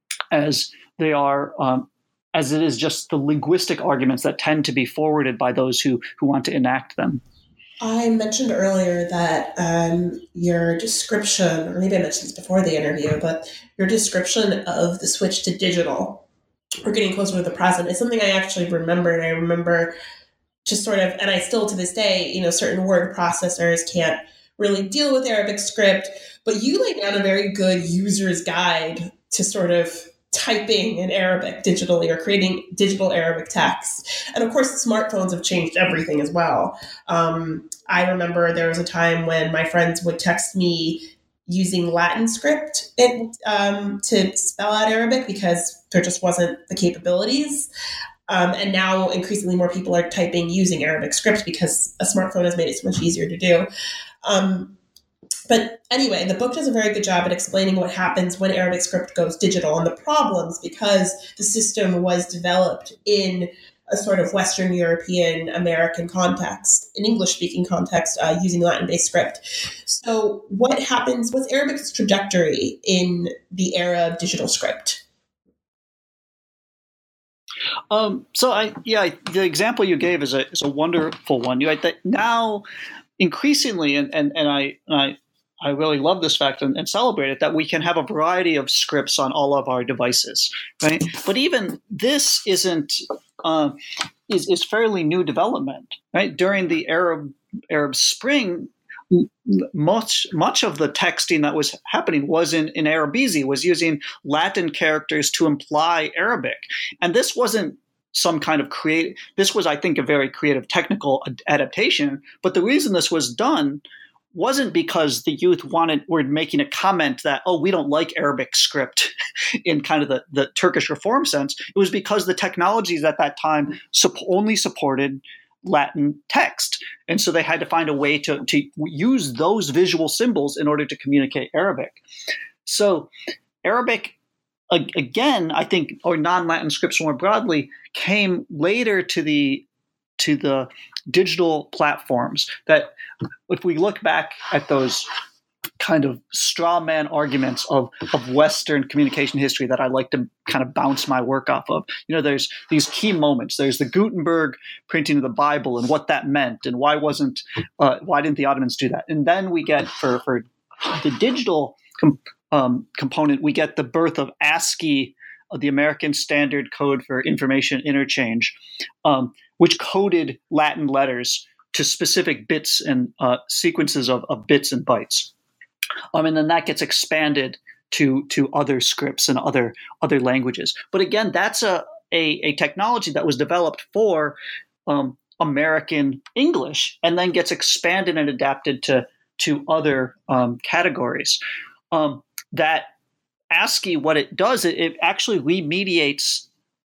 as they are um, as it is just the linguistic arguments that tend to be forwarded by those who, who want to enact them. I mentioned earlier that um, your description, or maybe I mentioned this before the interview, but your description of the switch to digital, or getting closer to the present, is something I actually remembered. I remember just sort of, and I still to this day, you know, certain word processors can't really deal with Arabic script, but you laid down a very good user's guide to sort of typing in Arabic digitally or creating digital Arabic text. And of course, smartphones have changed everything as well. Um, I remember there was a time when my friends would text me using Latin script in, um, to spell out Arabic because there just wasn't the capabilities. Um, and now increasingly more people are typing using Arabic script because a smartphone has made it so much easier to do. Um, But anyway, the book does a very good job at explaining what happens when Arabic script goes digital and the problems because the system was developed in a sort of Western European American context, an English-speaking context, uh, using Latin-based script. So what happens, what's Arabic's trajectory in the era of digital script? Um, so I, yeah, the example you gave is a is a wonderful one. You right, that now increasingly, and and and I and I. I really love this fact and, and celebrate it, that we can have a variety of scripts on all of our devices, right? But even this isn't uh, is is fairly new development, right? During the Arab Arab Spring, much much of the texting that was happening was in in Arabizi, was using Latin characters to imply Arabic, and this wasn't some kind of create. This was, I think, a very creative technical ad- adaptation. But the reason this was done wasn't because the youth wanted were making a comment that, oh, we don't like Arabic script in kind of the, the Turkish reform sense. It was because the technologies at that time sup- only supported Latin text. And so they had to find a way to, to use those visual symbols in order to communicate Arabic. So Arabic, again, I think, or non-Latin scripts more broadly, came later to the to the digital platforms. That if we look back at those kind of straw man arguments of, of Western communication history that I like to kind of bounce my work off of, you know, there's these key moments. There's the Gutenberg printing of the Bible and what that meant, and why wasn't, uh, why didn't the Ottomans do that? And then we get for, for the digital com- um, component, we get the birth of ASCII, uh, the American Standard Code for Information Interchange, um, which coded Latin letters to specific bits and uh, sequences of, of bits and bytes. Um, and then that gets expanded to to other scripts and other other languages. But again, that's a a, a technology that was developed for um, American English and then gets expanded and adapted to to other um, categories. Um, that ASCII, what it does, it, it actually remediates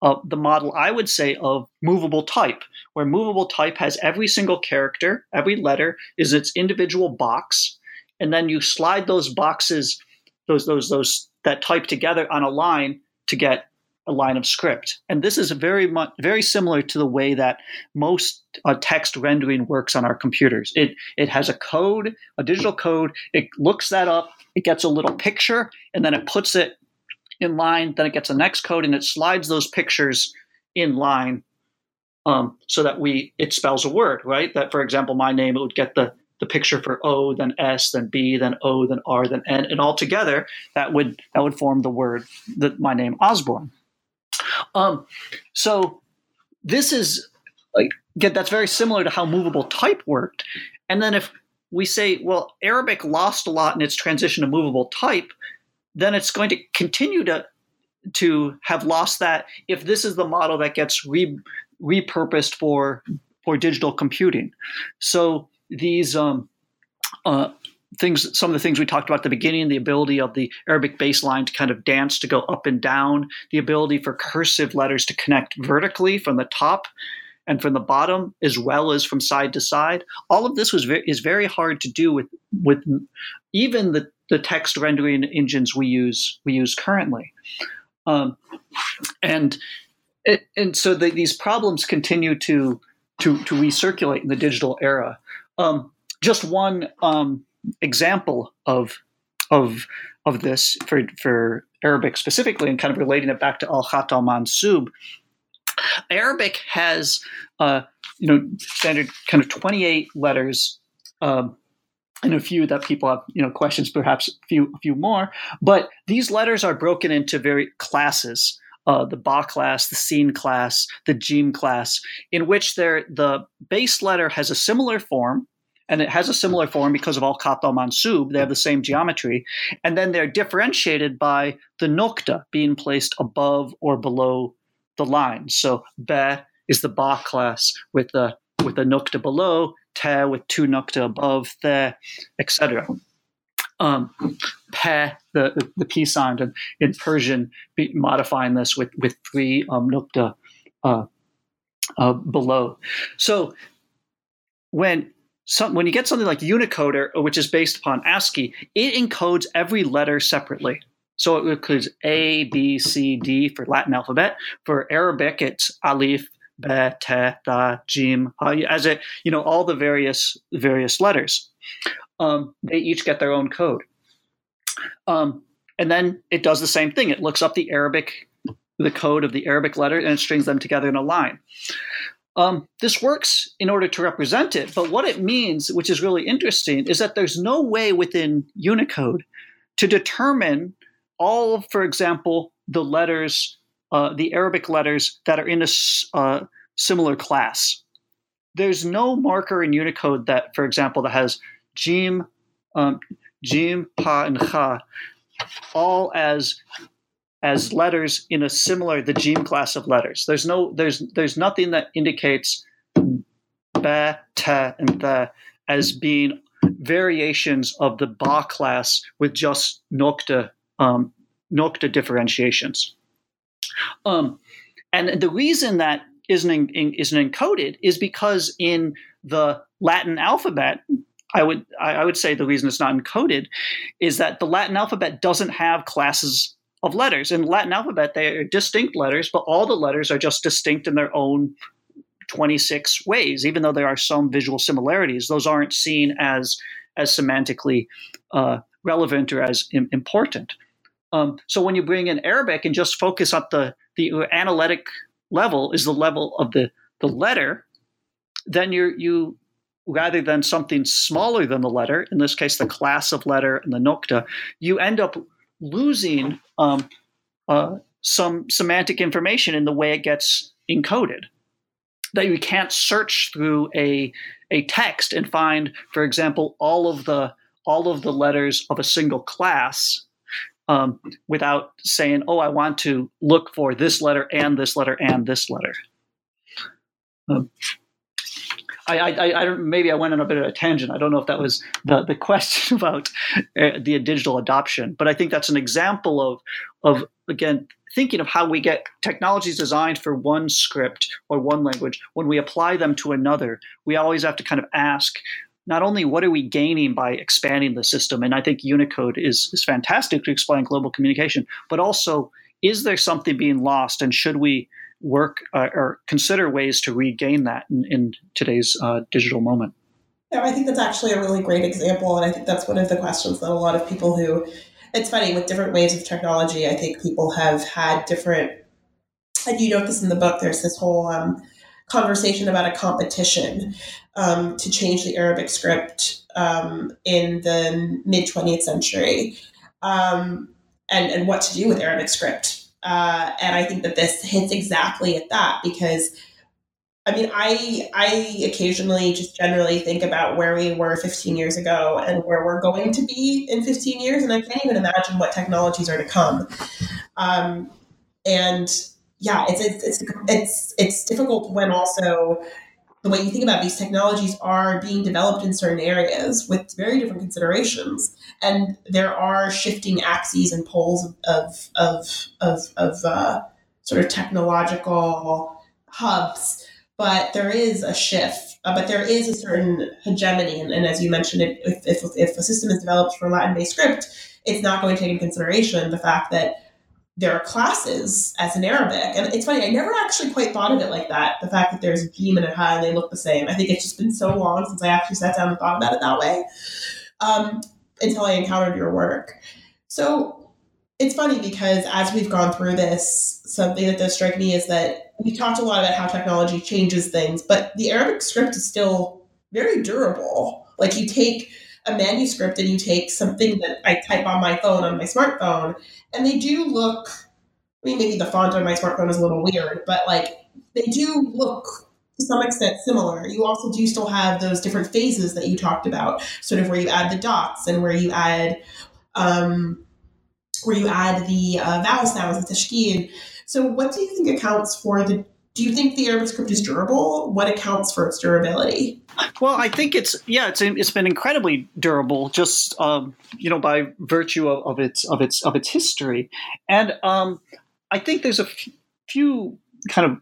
uh, the model, I would say, of movable type, where movable type has every single character, every letter is its individual box, and then you slide those boxes, those those those that type together on a line to get a line of script. And this is very much very similar to the way that most uh, text rendering works on our computers. It it has a code, a digital code. It looks that up. It gets a little picture, and then it puts it in line. Then it gets the next code, and it slides those pictures in line, um, so that we it spells a word, right? That, for example, my name, it would get the the picture for O, then S, then B, then O, then R, then N, and all together that would that would form the word that my name, Osborne. Um, so this is like get that's very similar to how movable type worked. And then if we say, well, Arabic lost a lot in its transition to movable type, then it's going to continue to to have lost that if this is the model that gets re, repurposed for for digital computing. So these um, uh, things, some of the things we talked about at the beginning, the ability of the Arabic baseline to kind of dance, to go up and down, the ability for cursive letters to connect vertically from the top and from the bottom, as well as from side to side. All of this was very, is very hard to do with with even the, the text rendering engines we use we use currently, um, and it, and so the, these problems continue to to to recirculate in the digital era. Um, just one um, example of of of this for for Arabic specifically, and kind of relating it back to al-Khat al-Mansub. Arabic has uh, you know standard kind of twenty-eight letters, um, and a few that people have you know questions, perhaps a few a few more. But these letters are broken into very classes. Uh, the Ba class, the Sin class, the Jim class, in which the base letter has a similar form, and it has a similar form because of al-Khat al-Mansub. They have the same geometry, and then they're differentiated by the nokta being placed above or below the line. So Ba is the Ba class with the with the nokta below, Te with two nokta above, The, et cetera. Um, Pe, the, the, the P sound, and in Persian, be, modifying this with, with three um, nukta uh, uh, below. So when some, when you get something like Unicode, or, which is based upon ASCII, it encodes every letter separately. So it includes A, B, C, D for Latin alphabet. For Arabic, it's Alif, Be, Te, Ta, Jim, as it, you know, all the various various letters. Um, they each get their own code. Um, and then it does the same thing. It looks up the Arabic, the code of the Arabic letter, and it strings them together in a line. Um, this works in order to represent it, but what it means, which is really interesting, is that there's no way within Unicode to determine all of, for example, the letters, uh, the Arabic letters that are in a uh, similar class. There's no marker in Unicode that, for example, that has Jim, um, Jim, Pa, and Kha, all as as letters in a similar the Jim class of letters. There's no there's there's nothing that indicates Ba, Te, and The as being variations of the Ba class with just nokta um, nokta differentiations. Um, and the reason that isn't in, isn't encoded is because in the Latin alphabet, I would I would say the reason it's not encoded is that the Latin alphabet doesn't have classes of letters. In the Latin alphabet, they are distinct letters, but all the letters are just distinct in their own twenty-six ways. Even though there are some visual similarities, those aren't seen as as semantically uh, relevant or as im- important. Um, so when you bring in Arabic and just focus on the the analytic level is the level of the the letter, then you're you. rather than something smaller than the letter, in this case, the class of letter and the nokta, you end up losing um, uh, some semantic information in the way it gets encoded. That you can't search through a a text and find, for example, all of the all of the letters of a single class um, without saying, "Oh, I want to look for this letter and this letter and this letter." Um, I, I, I don't. Maybe I went on a bit of a tangent. I don't know if that was the, the question about uh, the digital adoption, but I think that's an example of of again thinking of how we get technologies designed for one script or one language, when we apply them to another, we always have to kind of ask, not only what are we gaining by expanding the system, and I think Unicode is, is fantastic to explain global communication, but also, is there something being lost, and should we work uh, or consider ways to regain that in, in today's uh, digital moment? Yeah, I think that's actually a really great example, and I think that's one of the questions that a lot of people who, it's funny, with different waves of technology, I think people have had different, and you note this in the book, there's this whole um, conversation about a competition um, to change the Arabic script um, in the mid-twentieth century, um, and, and what to do with Arabic script. Uh, and I think that this hits exactly at that, because I mean, I I occasionally just generally think about where we were fifteen years ago and where we're going to be in fifteen years, and I can't even imagine what technologies are to come. Um, and yeah, it's it's it's it's it's difficult when also the way you think about these technologies are being developed in certain areas with very different considerations, and there are shifting axes and poles of of of of uh, sort of technological hubs. But there is a shift, uh, but there is a certain hegemony. And, and as you mentioned, it, if, if, if a system is developed for Latin-based script, it's not going to take into consideration the fact that there are classes as in Arabic. And it's funny, I never actually quite thought of it like that, the fact that there's a Jim and a Ha and they look the same. I think it's just been so long since I actually sat down and thought about it that way, um, until I encountered your work. So it's funny because as we've gone through this, something that does strike me is that we talked a lot about how technology changes things, but the Arabic script is still very durable. Like you take a manuscript and you take something that I type on my phone, on my smartphone, and they do look, I mean, maybe the font on my smartphone is a little weird, but like they do look to some extent similar. You also do still have those different phases that you talked about, sort of where you add the dots and where you add, um, where you add the uh, vowel sounds, the tashkil. So what do you think accounts for the, do you think the Arabic script is durable? What accounts for its durability? Well, I think it's, yeah, it's it's been incredibly durable, just, um, you know, by virtue of, of its of its of its history. And um, I think there's a f- few kind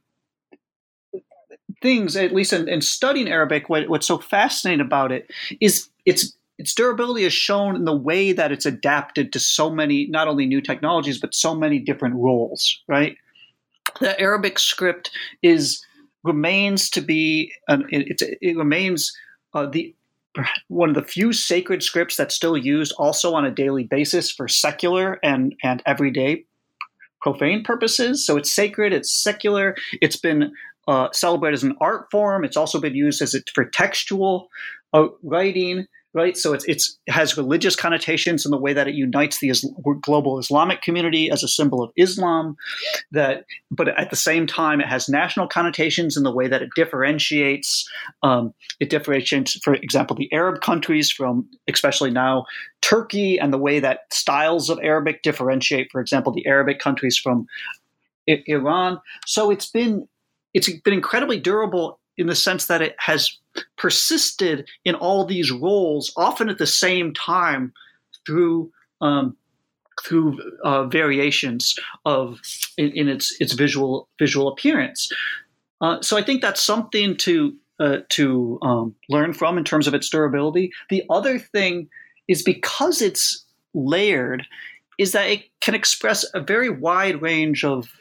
of things, at least in, in studying Arabic, what, what's so fascinating about it is it's its durability is shown in the way that it's adapted to so many, not only new technologies, but so many different roles, right? The Arabic script is remains to be, um, it, it, it remains uh, the one of the few sacred scripts that's still used also on a daily basis for secular and, and everyday profane purposes. So it's sacred, it's secular, it's been uh, celebrated as an art form. It's also been used as a, for textual uh, writing. Right, so it's, it's it has religious connotations in the way that it unites the Is- global Islamic community as a symbol of Islam. That, but at the same time, it has national connotations in the way that it differentiates. Um, it differentiates, for example, the Arab countries from, especially now, Turkey, and the way that styles of Arabic differentiate, for example, the Arabic countries from I- Iran. So it's been it's been incredibly durable in the sense that it has persisted in all these roles, often at the same time, through um, through uh, variations of in, in its its visual visual appearance. Uh, so I think that's something to uh, to um, learn from in terms of its durability. The other thing is, because it's layered, is that it can express a very wide range of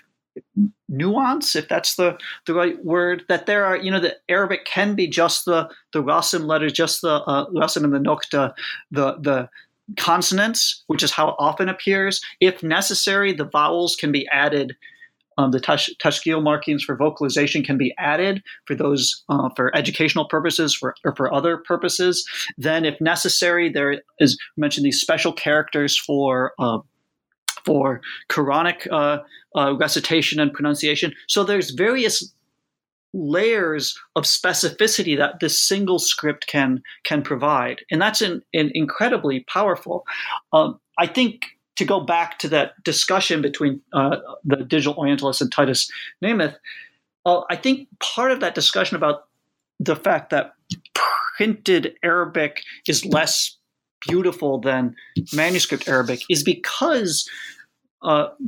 nuance, if that's the, the right word, that there are, you know, the Arabic can be just the, the Rasim letters, just the uh, Rasim and the Nokta, the, the consonants, which is how it often appears. If necessary, the vowels can be added. Um, the tush, tashkil markings for vocalization can be added for those uh, for educational purposes for, or for other purposes. Then, if necessary, there is mentioned these special characters for uh, for Quranic uh, uh, recitation and pronunciation. So there's various layers of specificity that this single script can can provide, and that's in, in incredibly powerful. Um, I think, to go back to that discussion between uh, the digital Orientalists and Titus Nemeth, uh, I think part of that discussion about the fact that printed Arabic is less beautiful than manuscript Arabic is because uh,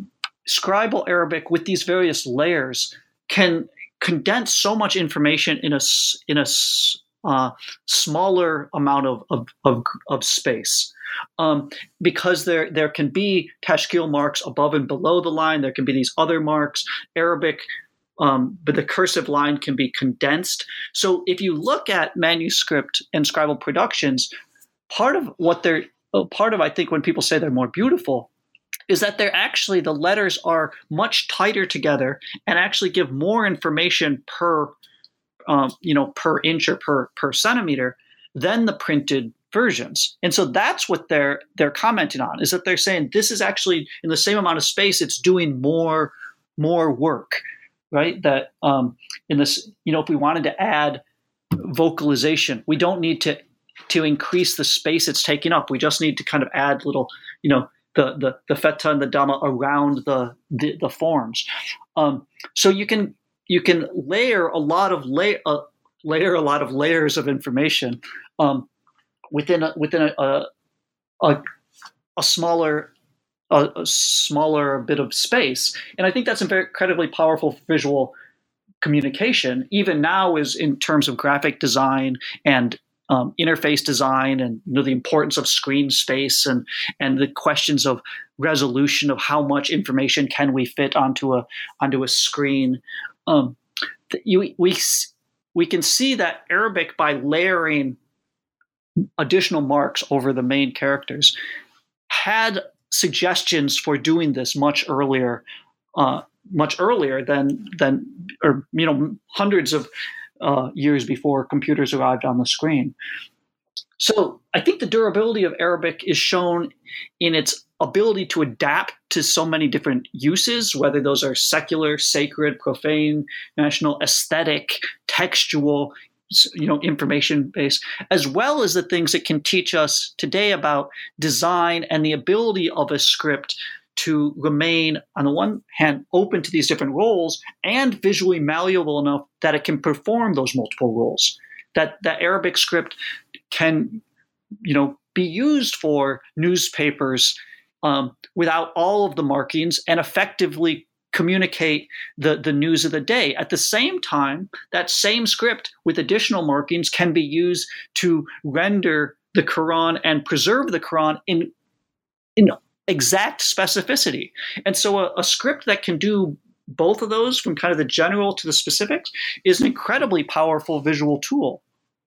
scribal Arabic with these various layers can condense so much information in a in a uh, smaller amount of of, of, of space. Um, because there there can be tashkil marks above and below the line. There can be these other marks. Arabic, um, but the cursive line can be condensed. So if you look at manuscript and scribal productions, part of what they're part of I think when people say they're more beautiful is that they're actually the letters are much tighter together and actually give more information per um, you know per inch or per per centimeter than the printed versions. And so that's what they're they're commenting on, is that they're saying this is actually in the same amount of space, it's doing more more work, right? That um, in this, you know, if we wanted to add vocalization, we don't need to to increase the space it's taking up. We just need to kind of add little, you know, the the the feta and the dhamma around the the, the forms. Um, so you can you can layer a lot of lay uh, layer a lot of layers of information. Um, within a, within a a, a, a smaller a, a smaller bit of space, and I think that's a very incredibly powerful visual communication. Even now, is in terms of graphic design and um, interface design, and you know the importance of screen space and and the questions of resolution of how much information can we fit onto a onto a screen. Um, you, we we can see that Arabic, by layering additional marks over the main characters, had suggestions for doing this much earlier, uh, much earlier than than or you know hundreds of uh, years before computers arrived on the screen. So I think the durability of Arabic is shown in its ability to adapt to so many different uses, whether those are secular, sacred, profane, national, aesthetic, textual, you know, information based, as well as the things it can teach us today about design and the ability of a script to remain, on the one hand, open to these different roles and visually malleable enough that it can perform those multiple roles. That that Arabic script can, you know, be used for newspapers um, without all of the markings and effectively communicate the, the news of the day. At the same time, that same script with additional markings can be used to render the Quran and preserve the Quran in, in exact specificity. And so a, a script that can do both of those, from kind of the general to the specifics, is an incredibly powerful visual tool.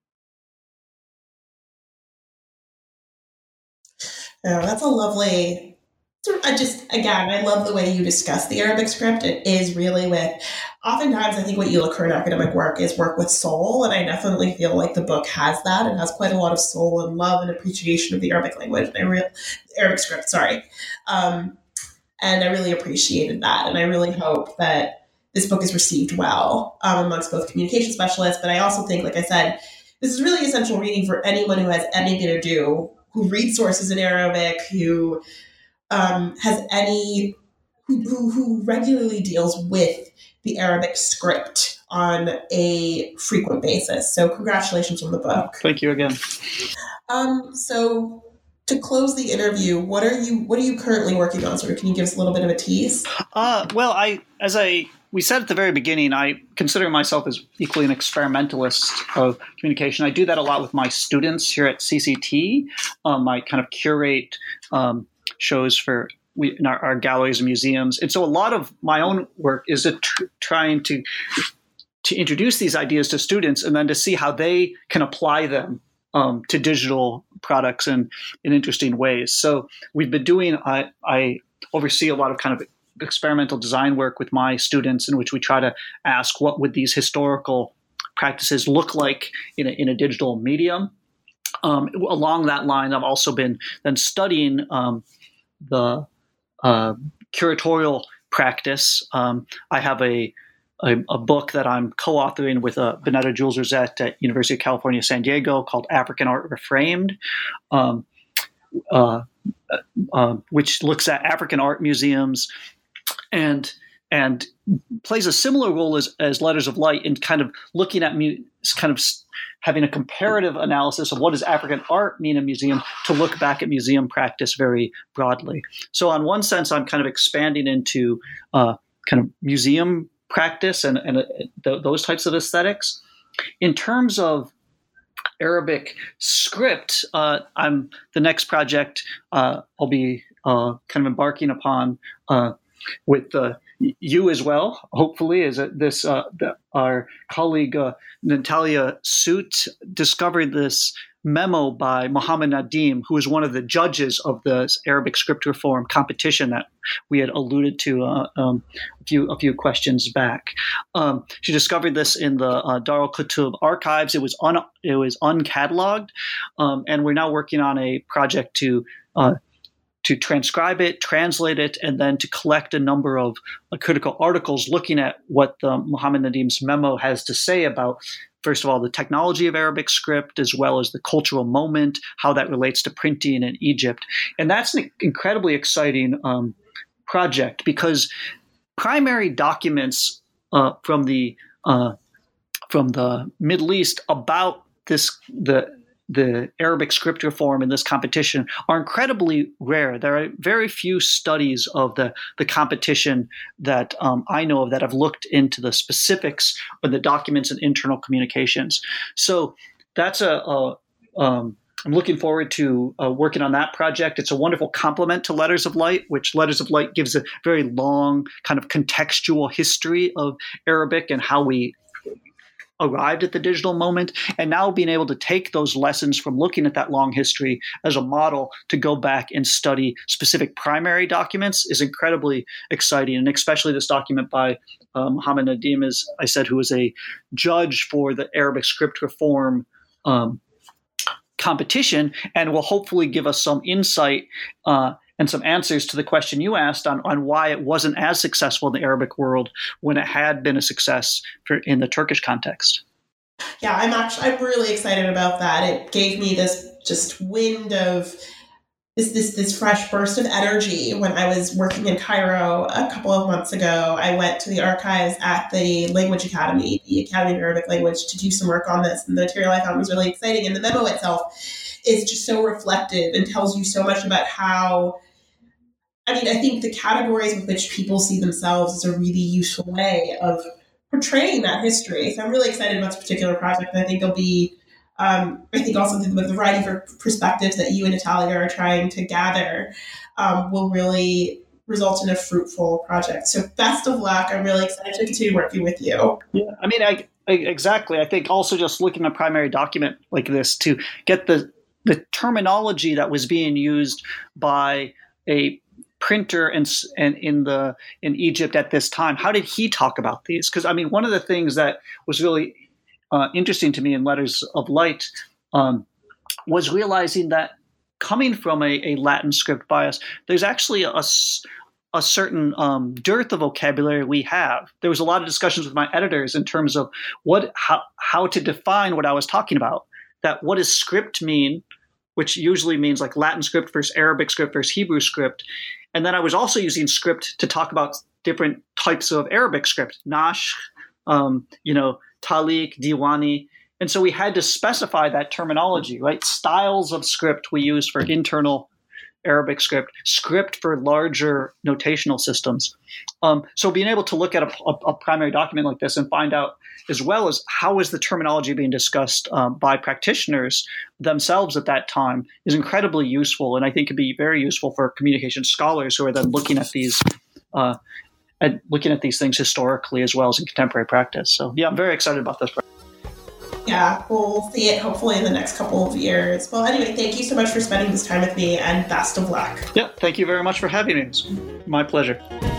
Oh, that's a lovely. I just, again, I love the way you discuss the Arabic script. It is really with, oftentimes I think what you look for in academic work is work with soul. And I definitely feel like the book has that. It has quite a lot of soul and love and appreciation of the Arabic language, and I real Arabic script, sorry. Um, and I really appreciated that. And I really hope that this book is received well um, amongst both communication specialists. But I also think, like I said, this is really essential reading for anyone who has anything to do, who reads sources in Arabic, who um, has any, who, who, who regularly deals with the Arabic script on a frequent basis. So congratulations on the book. Thank you again. Um, so to close the interview, what are you, what are you currently working on? Sort of, can you give us a little bit of a tease? Uh, well, I, as I, we said at the very beginning, I consider myself as equally an experimentalist of communication. I do that a lot with my students here at C C T. Um, I kind of curate um, shows for we, in our, our galleries and museums. And so a lot of my own work is to tr- trying to to introduce these ideas to students and then to see how they can apply them um, to digital products in, in interesting ways. So we've been doing, I, I oversee a lot of kind of experimental design work with my students, in which we try to ask what would these historical practices look like in a, in a digital medium. Um, along that line, I've also been then studying um, the uh, curatorial practice. Um, I have a, a a book that I'm co-authoring with uh, Benetta Jules Rosette at University of California, San Diego, called African Art Reframed, um, uh, uh, which looks at African art museums and and plays a similar role as, as Letters of Light in kind of looking at mu- kind of having a comparative analysis of what does African art mean in museum to look back at museum practice very broadly. So on one sense, I'm kind of expanding into uh, kind of museum practice and, and uh, th- those types of aesthetics. In terms of Arabic script, uh, I'm the next project uh, I'll be uh, kind of embarking upon uh, with uh, you as well, hopefully, is that this uh, the, our colleague uh, Natalia Soot discovered this memo by Mohammed Nadim, who was one of the judges of the Arabic script reform competition that we had alluded to uh, um, a few a few questions back. Um, she discovered this in the uh, Dar al-Kutub archives. It was un, it was uncatalogued, um, and we're now working on a project to uh, to transcribe it, translate it, and then to collect a number of uh, critical articles looking at what the Mohammed Nadim's memo has to say about, first of all, the technology of Arabic script, as well as the cultural moment, how that relates to printing in Egypt. And that's an incredibly exciting um, project because primary documents uh, from the uh, from the Middle East about this the the Arabic script reform in this competition are incredibly rare. There are very few studies of the, the competition that um, I know of that have looked into the specifics of the documents and internal communications. So that's a, a um, I'm looking forward to uh, working on that project. It's a wonderful complement to Letters of Light, which Letters of Light gives a very long kind of contextual history of Arabic and how we arrived at the digital moment, and now being able to take those lessons from looking at that long history as a model to go back and study specific primary documents is incredibly exciting. And especially this document by uh, Mohammed Nadim, as I said, who was a judge for the Arabic script reform um, competition, and will hopefully give us some insight uh, and some answers to the question you asked on, on why it wasn't as successful in the Arabic world when it had been a success for, in the Turkish context. Yeah, I'm actually I'm really excited about that. It gave me this just wind of this this this fresh burst of energy when I was working in Cairo a couple of months ago. I went to the archives at the Language Academy, the Academy of Arabic Language, to do some work on this, and the material I found was really exciting. And the memo itself is just so reflective and tells you so much about how, I mean, I think the categories with which people see themselves is a really useful way of portraying that history. So I'm really excited about this particular project. And I think it'll be, um, I think also the, the variety of perspectives that you and Natalia are trying to gather um, will really result in a fruitful project. So best of luck. I'm really excited to continue working with you. Yeah, I mean, I, I, exactly. I think also just looking at a primary document like this to get the the terminology that was being used by a printer and, and in the in Egypt at this time. How did he talk about these? Because I mean, one of the things that was really uh, interesting to me in Letters of Light um, was realizing that coming from a, a Latin script bias, there's actually a, a certain um, dearth of vocabulary we have. There was a lot of discussions with my editors in terms of what how how to define what I was talking about. That what does script mean, which usually means like Latin script versus Arabic script versus Hebrew script. And then I was also using script to talk about different types of Arabic script, Nash, um, you know, Talik, Diwani. And so we had to specify that terminology, right? Styles of script we use for internal Arabic script, script for larger notational systems. Um, so being able to look at a, a, a primary document like this and find out as well as how is the terminology being discussed um, by practitioners themselves at that time is incredibly useful. And I think could be very useful for communication scholars who are then looking at these uh, at looking at these things historically as well as in contemporary practice. So yeah, I'm very excited about this project. Yeah, we'll see it hopefully in the next couple of years. Well, anyway, thank you so much for spending this time with me and best of luck. Yeah, thank you very much for having me. It's my pleasure.